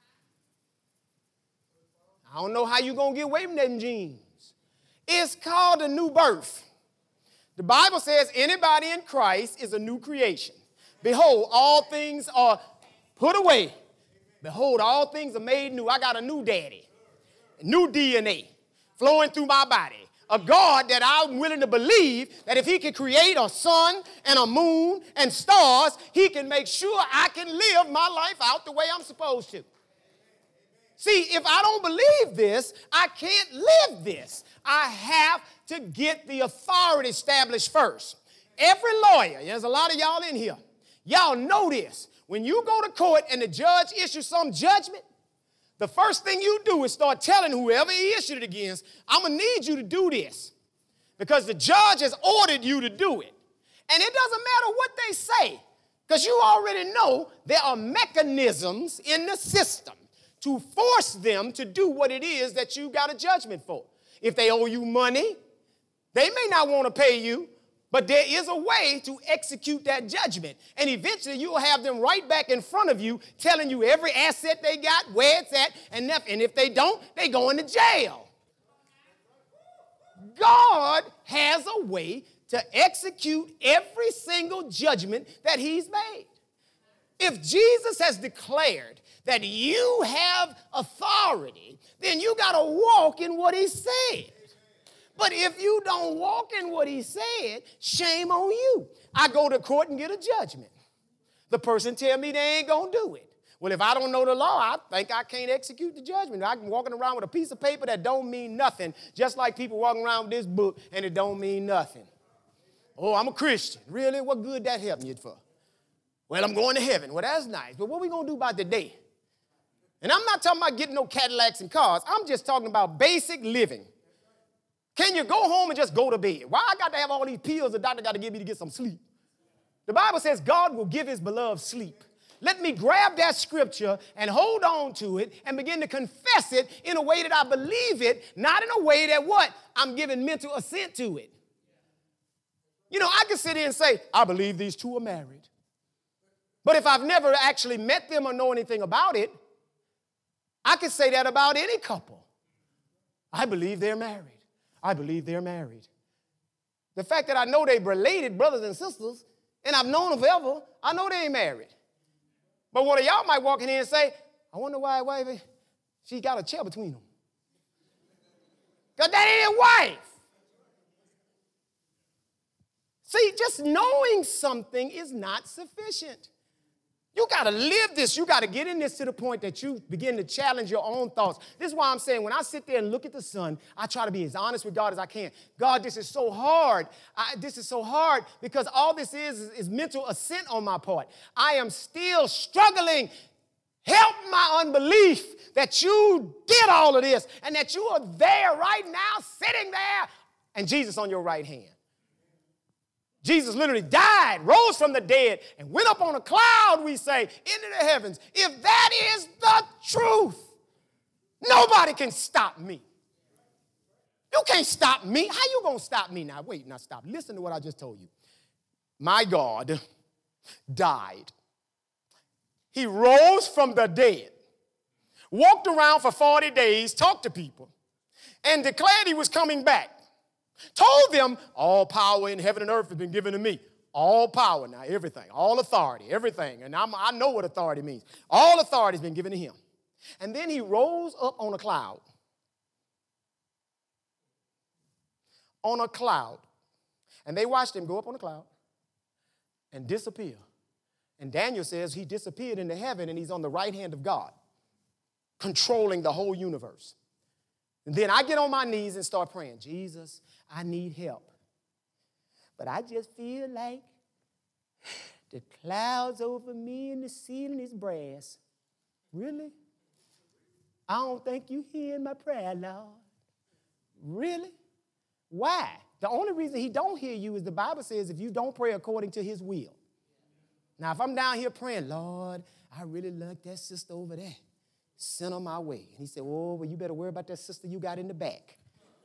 I don't know how you're going to get away from them genes. It's called a new birth. The Bible says anybody in Christ is a new creation. Behold, all things are put away. Behold, all things are made new. I got a new daddy, a new D N A flowing through my body. A God that I'm willing to believe that if he can create a sun and a moon and stars, he can make sure I can live my life out the way I'm supposed to. See, if I don't believe this, I can't live this. I have to get the authority established first. Every lawyer, there's a lot of y'all in here, y'all know this. When you go to court and the judge issues some judgment, the first thing you do is start telling whoever he issued it against, I'm going to need you to do this because the judge has ordered you to do it. And it doesn't matter what they say because you already know there are mechanisms in the system to force them to do what it is that you got a judgment for. If they owe you money, they may not want to pay you, but there is a way to execute that judgment. And eventually you'll have them right back in front of you telling you every asset they got, where it's at, and and if they don't, they go into jail. God has a way to execute every single judgment that he's made. If Jesus has declared that you have authority, then you got to walk in what he said. But if you don't walk in what he said, shame on you. I go to court and get a judgment. The person tell me they ain't going to do it. Well, if I don't know the law, I think I can't execute the judgment. I'm walking around with a piece of paper that don't mean nothing, just like people walking around with this book and it don't mean nothing. Oh, I'm a Christian. Really? What good that helping you for? Well, I'm going to heaven. Well, that's nice. But what we going to do about the day? And I'm not talking about getting no Cadillacs and cars. I'm just talking about basic living. Can you go home and just go to bed? Why I got to have all these pills the doctor got to give me to get some sleep? The Bible says God will give his beloved sleep. Let me grab that scripture and hold on to it and begin to confess it in a way that I believe it, not in a way that what? I'm giving mental assent to it. You know, I can sit here and say, I believe these two are married. But if I've never actually met them or know anything about it, I can say that about any couple. I believe they're married. I believe they're married. The fact that I know they're related brothers and sisters, and I've known them forever, I know they ain't married. But one of y'all might walk in here and say, I wonder why, why she got a chair between them. Because that ain't his wife. See, just knowing something is not sufficient. You got to live this. You got to get in this to the point that you begin to challenge your own thoughts. This is why I'm saying when I sit there and look at the sun, I try to be as honest with God as I can. God, this is so hard. I, this is so hard because all this is, is is mental assent on my part. I am still struggling. Help my unbelief that you did all of this and that you are there right now, sitting there, and Jesus on your right hand. Jesus literally died, rose from the dead, and went up on a cloud, we say, into the heavens. If that is the truth, nobody can stop me. You can't stop me. How you going to stop me now? Wait, now stop. Listen to what I just told you. My God died. He rose from the dead, walked around for forty days, talked to people, and declared he was coming back. Told them, all power in heaven and earth has been given to me. All power now, everything, all authority, everything. And I'm, I know what authority means. All authority has been given to him. And then he rose up on a cloud. On a cloud. And they watched him go up on a cloud and disappear. And Daniel says he disappeared into heaven and he's on the right hand of God, controlling the whole universe. And then I get on my knees and start praying, Jesus, I need help. But I just feel like the clouds over me and the ceiling is brass. Really? I don't think you hearing my prayer, Lord. Really? Why? The only reason he don't hear you is the Bible says if you don't pray according to his will. Now, if I'm down here praying, Lord, I really like that sister over there. Send her my way. And he said, oh, well, you better worry about that sister you got in the back.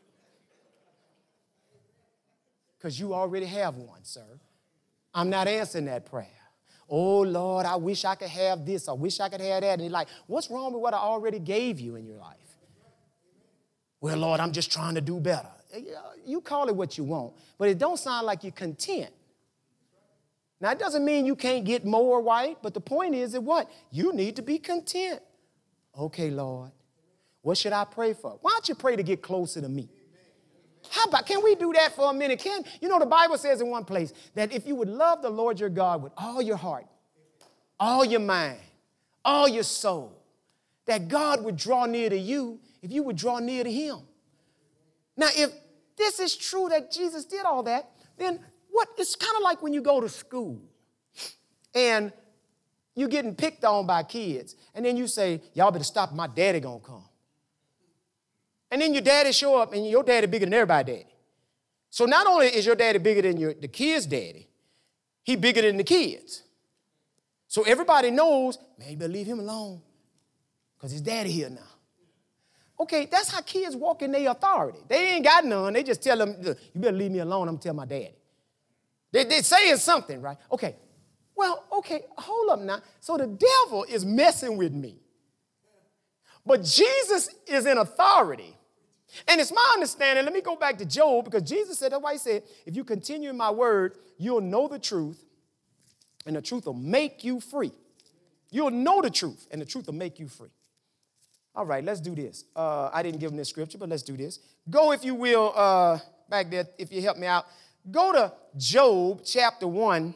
Because you already have one, sir. I'm not answering that prayer. Oh, Lord, I wish I could have this. I wish I could have that. And he's like, what's wrong with what I already gave you in your life? Well, Lord, I'm just trying to do better. You call it what you want, but it don't sound like you're content. Now, it doesn't mean you can't get more right, but the point is that what? You need to be content. Okay, Lord, what should I pray for? Why don't you pray to get closer to me? How about, can we do that for a minute? Can, you know, the Bible says in one place that if you would love the Lord your God with all your heart, all your mind, all your soul, that God would draw near to you if you would draw near to him. Now, if this is true that Jesus did all that, then what? It's kind of like when you go to school and you're getting picked on by kids, and then you say, y'all better stop, my daddy gonna come. And then your daddy show up, and your daddy bigger than everybody's daddy. So not only is your daddy bigger than your, the kid's daddy, he bigger than the kids. So everybody knows, man, you better leave him alone because his daddy here now. Okay, that's how kids walk in their authority. They ain't got none. They just tell them, you better leave me alone. I'm going to tell my daddy. They, they're saying something, right? Okay, well, okay, hold up now. So the devil is messing with me. But Jesus is in authority. And it's my understanding, let me go back to Job, because Jesus said, that's why he said, if you continue in my word, you'll know the truth, and the truth will make you free. You'll know the truth, and the truth will make you free. All right, let's do this. Uh, I didn't give them this scripture, but let's do this. Go, if you will, uh, back there, if you help me out. Go to Job chapter one,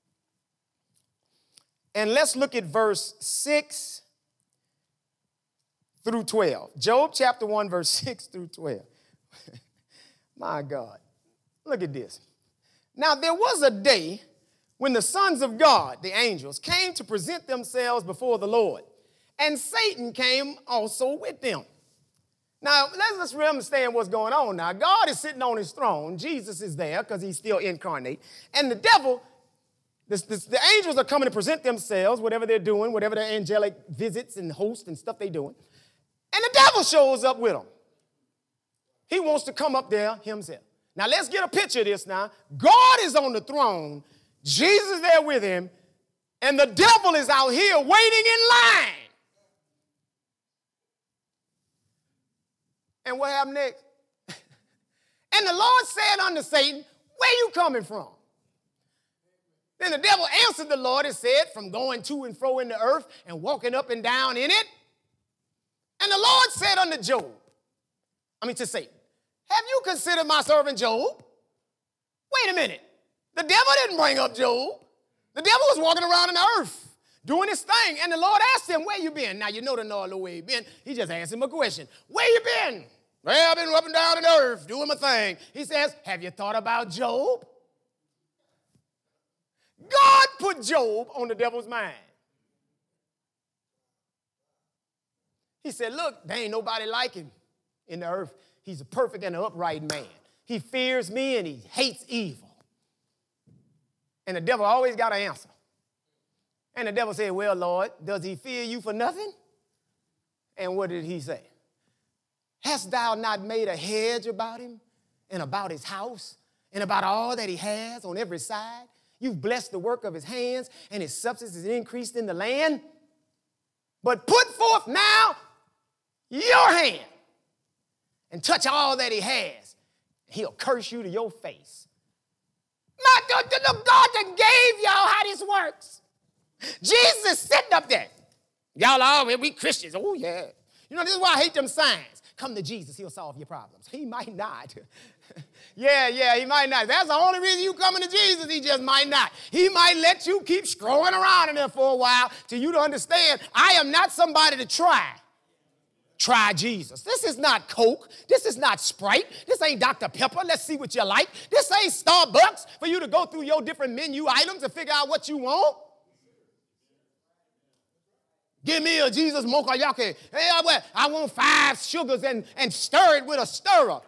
and let's look at verse six through twelve. Job chapter one, verse six through twelve. My God. Look at this. Now, there was a day when the sons of God, the angels, came to present themselves before the Lord, and Satan came also with them. Now, let's just understand what's going on now. God is sitting on his throne. Jesus is there because he's still incarnate. And the devil, this, this, the angels are coming to present themselves, whatever they're doing, whatever their angelic visits and hosts and stuff they're doing. And the devil shows up with them. He wants to come up there himself. Now, let's get a picture of this now. God is on the throne. Jesus is there with him. And the devil is out here waiting in line. And what happened next? And the Lord said unto Satan, where you coming from? Then the devil answered the Lord and said, from going to and fro in the earth and walking up and down in it. And the Lord said unto Job, I mean to Satan, have you considered my servant Job? Wait a minute. The devil didn't bring up Job. The devil was walking around in the earth doing his thing. And the Lord asked him, where you been? Now, you know the Lord where he been. He just asked him a question. Where you been? Well, I've been up and down in the earth doing my thing. He says, have you thought about Job? God put Job on the devil's mind. He said, look, there ain't nobody like him in the earth. He's a perfect and an upright man. He fears me and he hates evil. And the devil always got an answer. And the devil said, well, Lord, does he fear you for nothing? And what did he say? Hast thou not made a hedge about him and about his house and about all that he has on every side? You've blessed the work of his hands, and his substance is increased in the land. But put forth now your hand and touch all that he has. He'll curse you to your face. Not the, the, the God that gave y'all how this works. Jesus is sitting up there. Y'all all, we Christians. Oh, yeah. You know, this is why I hate them signs. Come to Jesus, he'll solve your problems. He might not. yeah, yeah, he might not. That's the only reason you coming to Jesus. He just might not. He might let you keep scrolling around in there for a while till you to understand, I am not somebody to try. Try Jesus. This is not Coke. This is not Sprite. This ain't Doctor Pepper. Let's see what you like. This ain't Starbucks for you to go through your different menu items and figure out what you want. Give me a Jesus mocha yake. Hey, I want five sugars and, and stir it with a stirrer.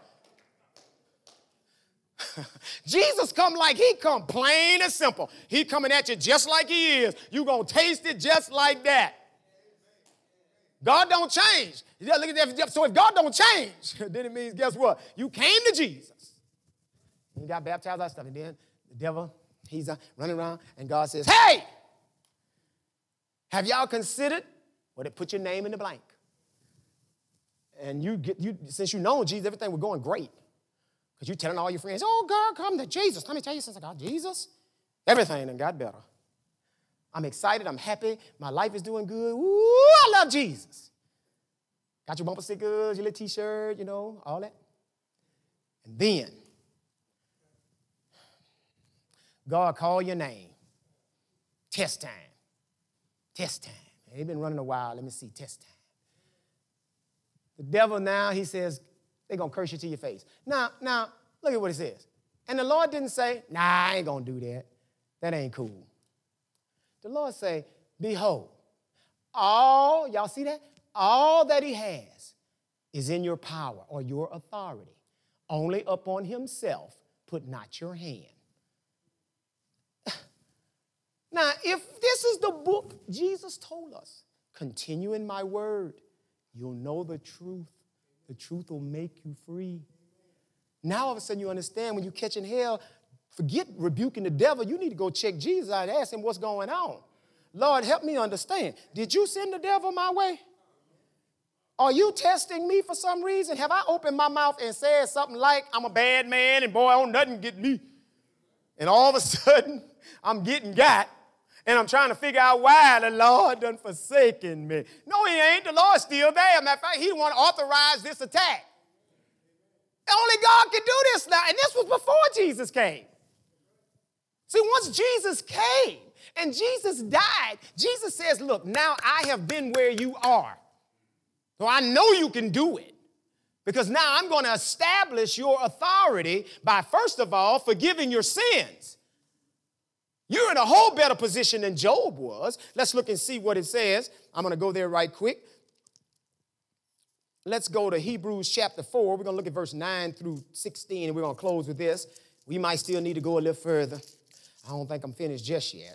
Jesus come like he come, plain and simple. He coming at you just like he is. You going to taste it just like that. God don't change. So if God don't change, then it means, guess what? You came to Jesus. You got baptized, that stuff. And then the devil, he's uh, running around, and God says, hey! Have y'all considered? Well, they put your name in the blank. And you get you since you know Jesus, everything was going great. Because you're telling all your friends, oh, God, come to Jesus. Let me tell you since I got Jesus. Everything done got better. I'm excited. I'm happy. My life is doing good. Ooh, I love Jesus. Got your bumper stickers, your little T-shirt, you know, all that. And then God called your name. Test time. Test time. They've been running a while. Let me see. Test time. The devil now, he says, they're going to curse you to your face. Now, now, look at what it says. And the Lord didn't say, nah, I ain't going to do that. That ain't cool. The Lord say, behold, all, y'all see that? All that he has is in your power or your authority. Only upon himself put not your hand. Now, if this is the book Jesus told us, continue in my word, you'll know the truth. The truth will make you free. Now, all of a sudden, you understand when you're catching hell, forget rebuking the devil. You need to go check Jesus out and ask him what's going on. Lord, help me understand. Did you send the devil my way? Are you testing me for some reason? Have I opened my mouth and said something like, I'm a bad man and boy, don't nothing get me? And all of a sudden, I'm getting got. And I'm trying to figure out why the Lord done forsaken me. No, he ain't. The Lord's still there. Matter of fact, he want to authorize this attack. Only God can do this now. And this was before Jesus came. See, once Jesus came and Jesus died, Jesus says, look, now I have been where you are. So I know you can do it. Because now I'm going to establish your authority by, first of all, forgiving your sins. You're in a whole better position than Job was. Let's look and see what it says. I'm going to go there right quick. Let's go to Hebrews chapter four. We're going to look at verse nine through sixteen, and we're going to close with this. We might still need to go a little further. I don't think I'm finished just yet.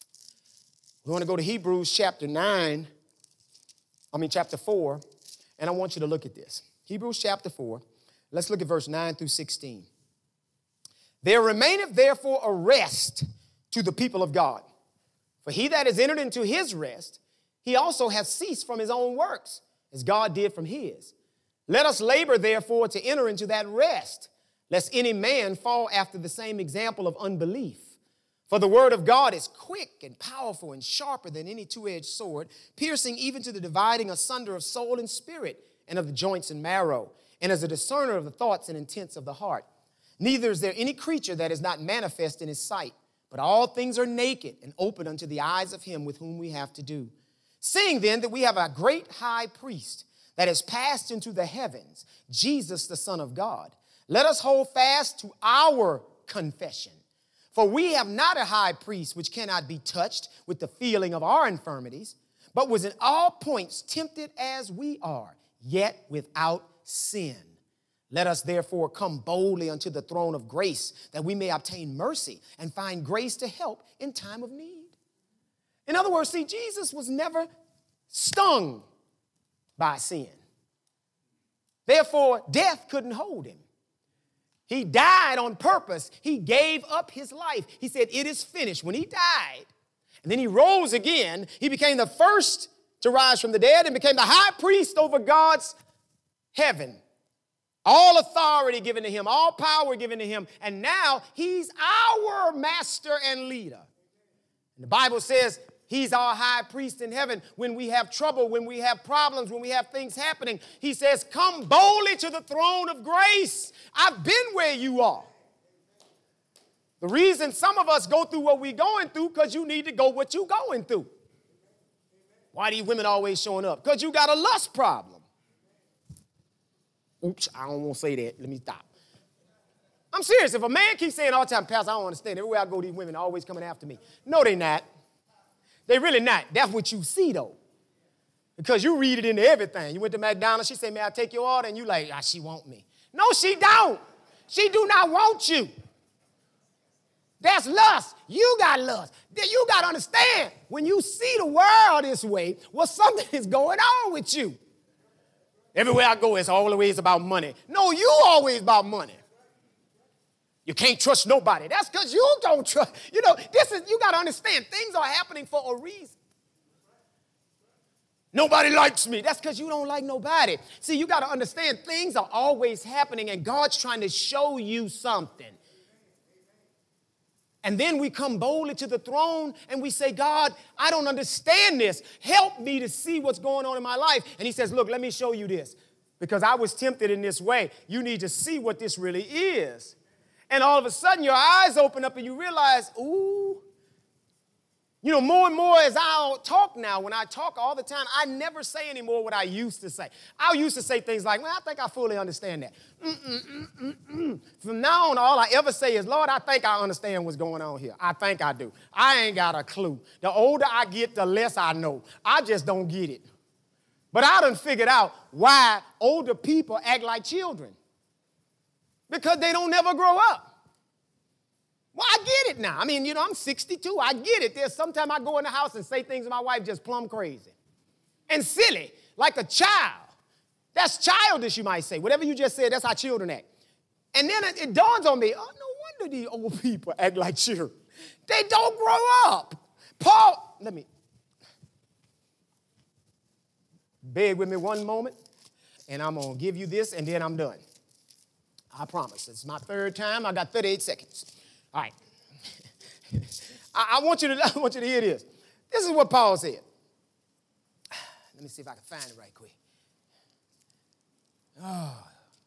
We want to go to Hebrews chapter nine, I mean chapter four, and I want you to look at this. Hebrews chapter four. Let's look at verse nine through sixteen. There remaineth therefore a rest to the people of God. For he that is entered into his rest, he also hath ceased from his own works, as God did from his. Let us labor therefore to enter into that rest, lest any man fall after the same example of unbelief. For the word of God is quick and powerful and sharper than any two-edged sword, piercing even to the dividing asunder of soul and spirit, and of the joints and marrow, and as a discerner of the thoughts and intents of the heart. Neither is there any creature that is not manifest in his sight, but all things are naked and open unto the eyes of him with whom we have to do. Seeing then that we have a great high priest that has passed into the heavens, Jesus the Son of God, let us hold fast to our confession. For we have not a high priest which cannot be touched with the feeling of our infirmities, but was in all points tempted as we are, yet without sin. Let us therefore come boldly unto the throne of grace, that we may obtain mercy and find grace to help in time of need. In other words, see, Jesus was never stung by sin. Therefore, death couldn't hold him. He died on purpose. He gave up his life. He said, it is finished. When he died, and then he rose again, he became the first to rise from the dead and became the high priest over God's heaven. All authority given to him, all power given to him, and now he's our master and leader. And the Bible says he's our high priest in heaven. When we have trouble, when we have problems, when we have things happening, he says, come boldly to the throne of grace. I've been where you are. The reason some of us go through what we're going through, because you need to go what you're going through. Why are these women always showing up? Because you got a lust problem. Oops, I don't want to say that. Let me stop. I'm serious. If a man keeps saying all the time, Pastor, I don't understand. Everywhere I go, these women are always coming after me. No, they're not. They're really not. That's what you see, though. Because you read it into everything. You went to McDonald's, she said, may I take your order? And you like, ah, she want me. No, she don't. She do not want you. That's lust. You got lust. Then you got to understand, when you see the world this way, well, something is going on with you. Everywhere I go, it's always about money. No, you always about money. You can't trust nobody. That's because you don't trust. You know, this is, you got to understand, things are happening for a reason. Nobody likes me. That's because you don't like nobody. See, you got to understand, things are always happening, and God's trying to show you something. And then we come boldly to the throne and we say, God, I don't understand this. Help me to see what's going on in my life. And he says, look, let me show you this. Because I was tempted in this way. You need to see what this really is. And all of a sudden your eyes open up and you realize, ooh, You know, more and more as I talk now, when I talk all the time, I never say anymore what I used to say. I used to say things like, well, I think I fully understand that. Mm-mm-mm-mm-mm. From now on, all I ever say is, Lord, I think I understand what's going on here. I think I do. I ain't got a clue. The older I get, the less I know. I just don't get it. But I done figured out why older people act like children. Because they don't never grow up. Well, I get it now. I mean, you know, I'm sixty-two. I get it. There's sometimes I go in the house and say things to my wife just plumb crazy and silly, like a child. That's childish, you might say. Whatever you just said, that's how children act. And then it, it dawns on me, oh, no wonder these old people act like children. They don't grow up. Paul, let me, beg with me one moment, and I'm going to give you this, and then I'm done. I promise. It's my third time. I got thirty-eight seconds. All right. I, I, want you to, I want you to hear this. This is what Paul said. Let me see if I can find it right quick. Oh,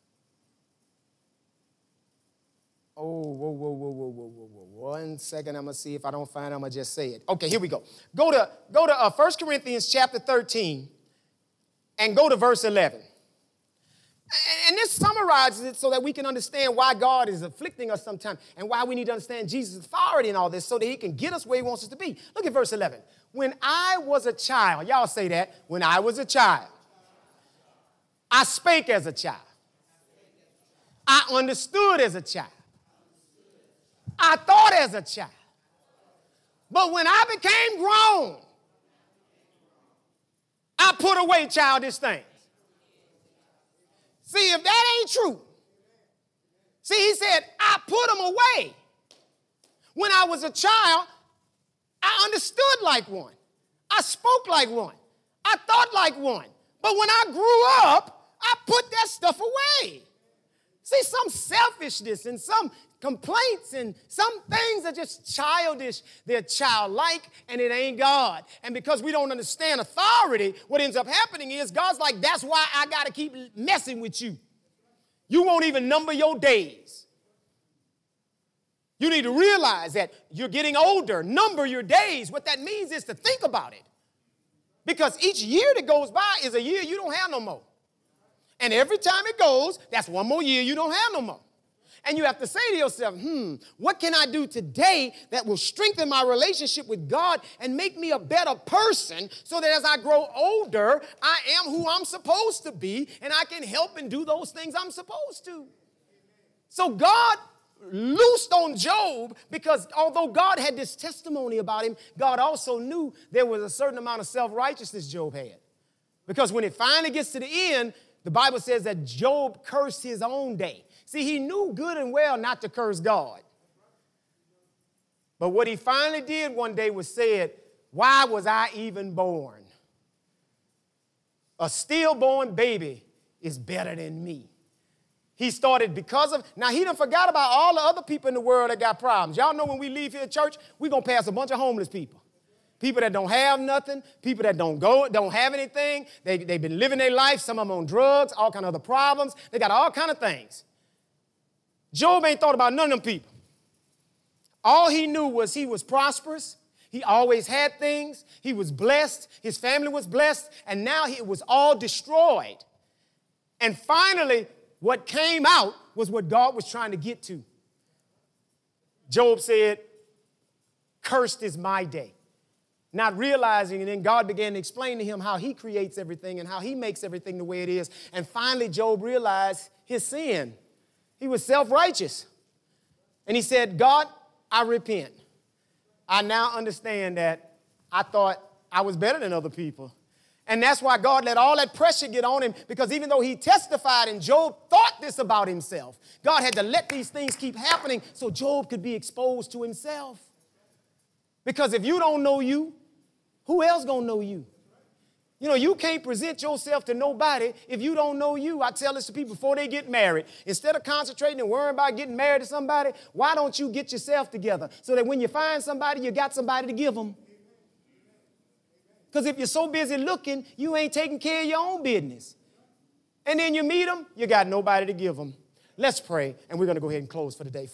oh whoa, whoa, whoa, whoa, whoa, whoa, whoa. One second. I'm going to see if I don't find it. I'm going to just say it. Okay, here we go. Go to, go to uh, First Corinthians chapter thirteen and go to verse eleven. And this summarizes it so that we can understand why God is afflicting us sometimes and why we need to understand Jesus' authority and all this so that he can get us where he wants us to be. Look at verse eleven. When I was a child, y'all say that, when I was a child, I spake as a child. I understood as a child. I thought as a child. But when I became grown, I put away childish things. See, if that ain't true. See, he said, I put them away. When I was a child, I understood like one. I spoke like one. I thought like one. But when I grew up, I put that stuff away. See, some selfishness and some complaints and some things are just childish. They're childlike, and it ain't God. And because we don't understand authority, what ends up happening is God's like, that's why I got to keep messing with you. You won't even number your days. You need to realize that you're getting older. Number your days. What that means is to think about it. Because each year that goes by is a year you don't have no more. And every time it goes, that's one more year you don't have no more. And you have to say to yourself, hmm, what can I do today that will strengthen my relationship with God and make me a better person so that as I grow older, I am who I'm supposed to be and I can help and do those things I'm supposed to. So God loosed on Job because although God had this testimony about him, God also knew there was a certain amount of self-righteousness Job had. Because when it finally gets to the end, the Bible says that Job cursed his own day. See, he knew good and well not to curse God. But what he finally did one day was said, why was I even born? A stillborn baby is better than me. He started because of, now he done forgot about all the other people in the world that got problems. Y'all know when we leave here at church, we're going to pass a bunch of homeless people. People that don't have nothing, people that don't go, don't have anything. They, they've been living their life, some of them on drugs, all kind of other problems. They got all kind of things. Job ain't thought about none of them people. All he knew was he was prosperous. He always had things. He was blessed. His family was blessed. And now it was all destroyed. And finally, what came out was what God was trying to get to. Job said, cursed is my day. Not realizing, and then God began to explain to him how he creates everything and how he makes everything the way it is. And finally, Job realized his sin. He was self-righteous. And he said, God, I repent. I now understand that I thought I was better than other people. And that's why God let all that pressure get on him, because even though he testified and Job thought this about himself, God had to let these things keep happening so Job could be exposed to himself. Because if you don't know you, who else gonna know you? You know, you can't present yourself to nobody if you don't know you. I tell this to people before they get married. Instead of concentrating and worrying about getting married to somebody, why don't you get yourself together so that when you find somebody, you got somebody to give them? Because if you're so busy looking, you ain't taking care of your own business. And then you meet them, you got nobody to give them. Let's pray, and we're going to go ahead and close for the day.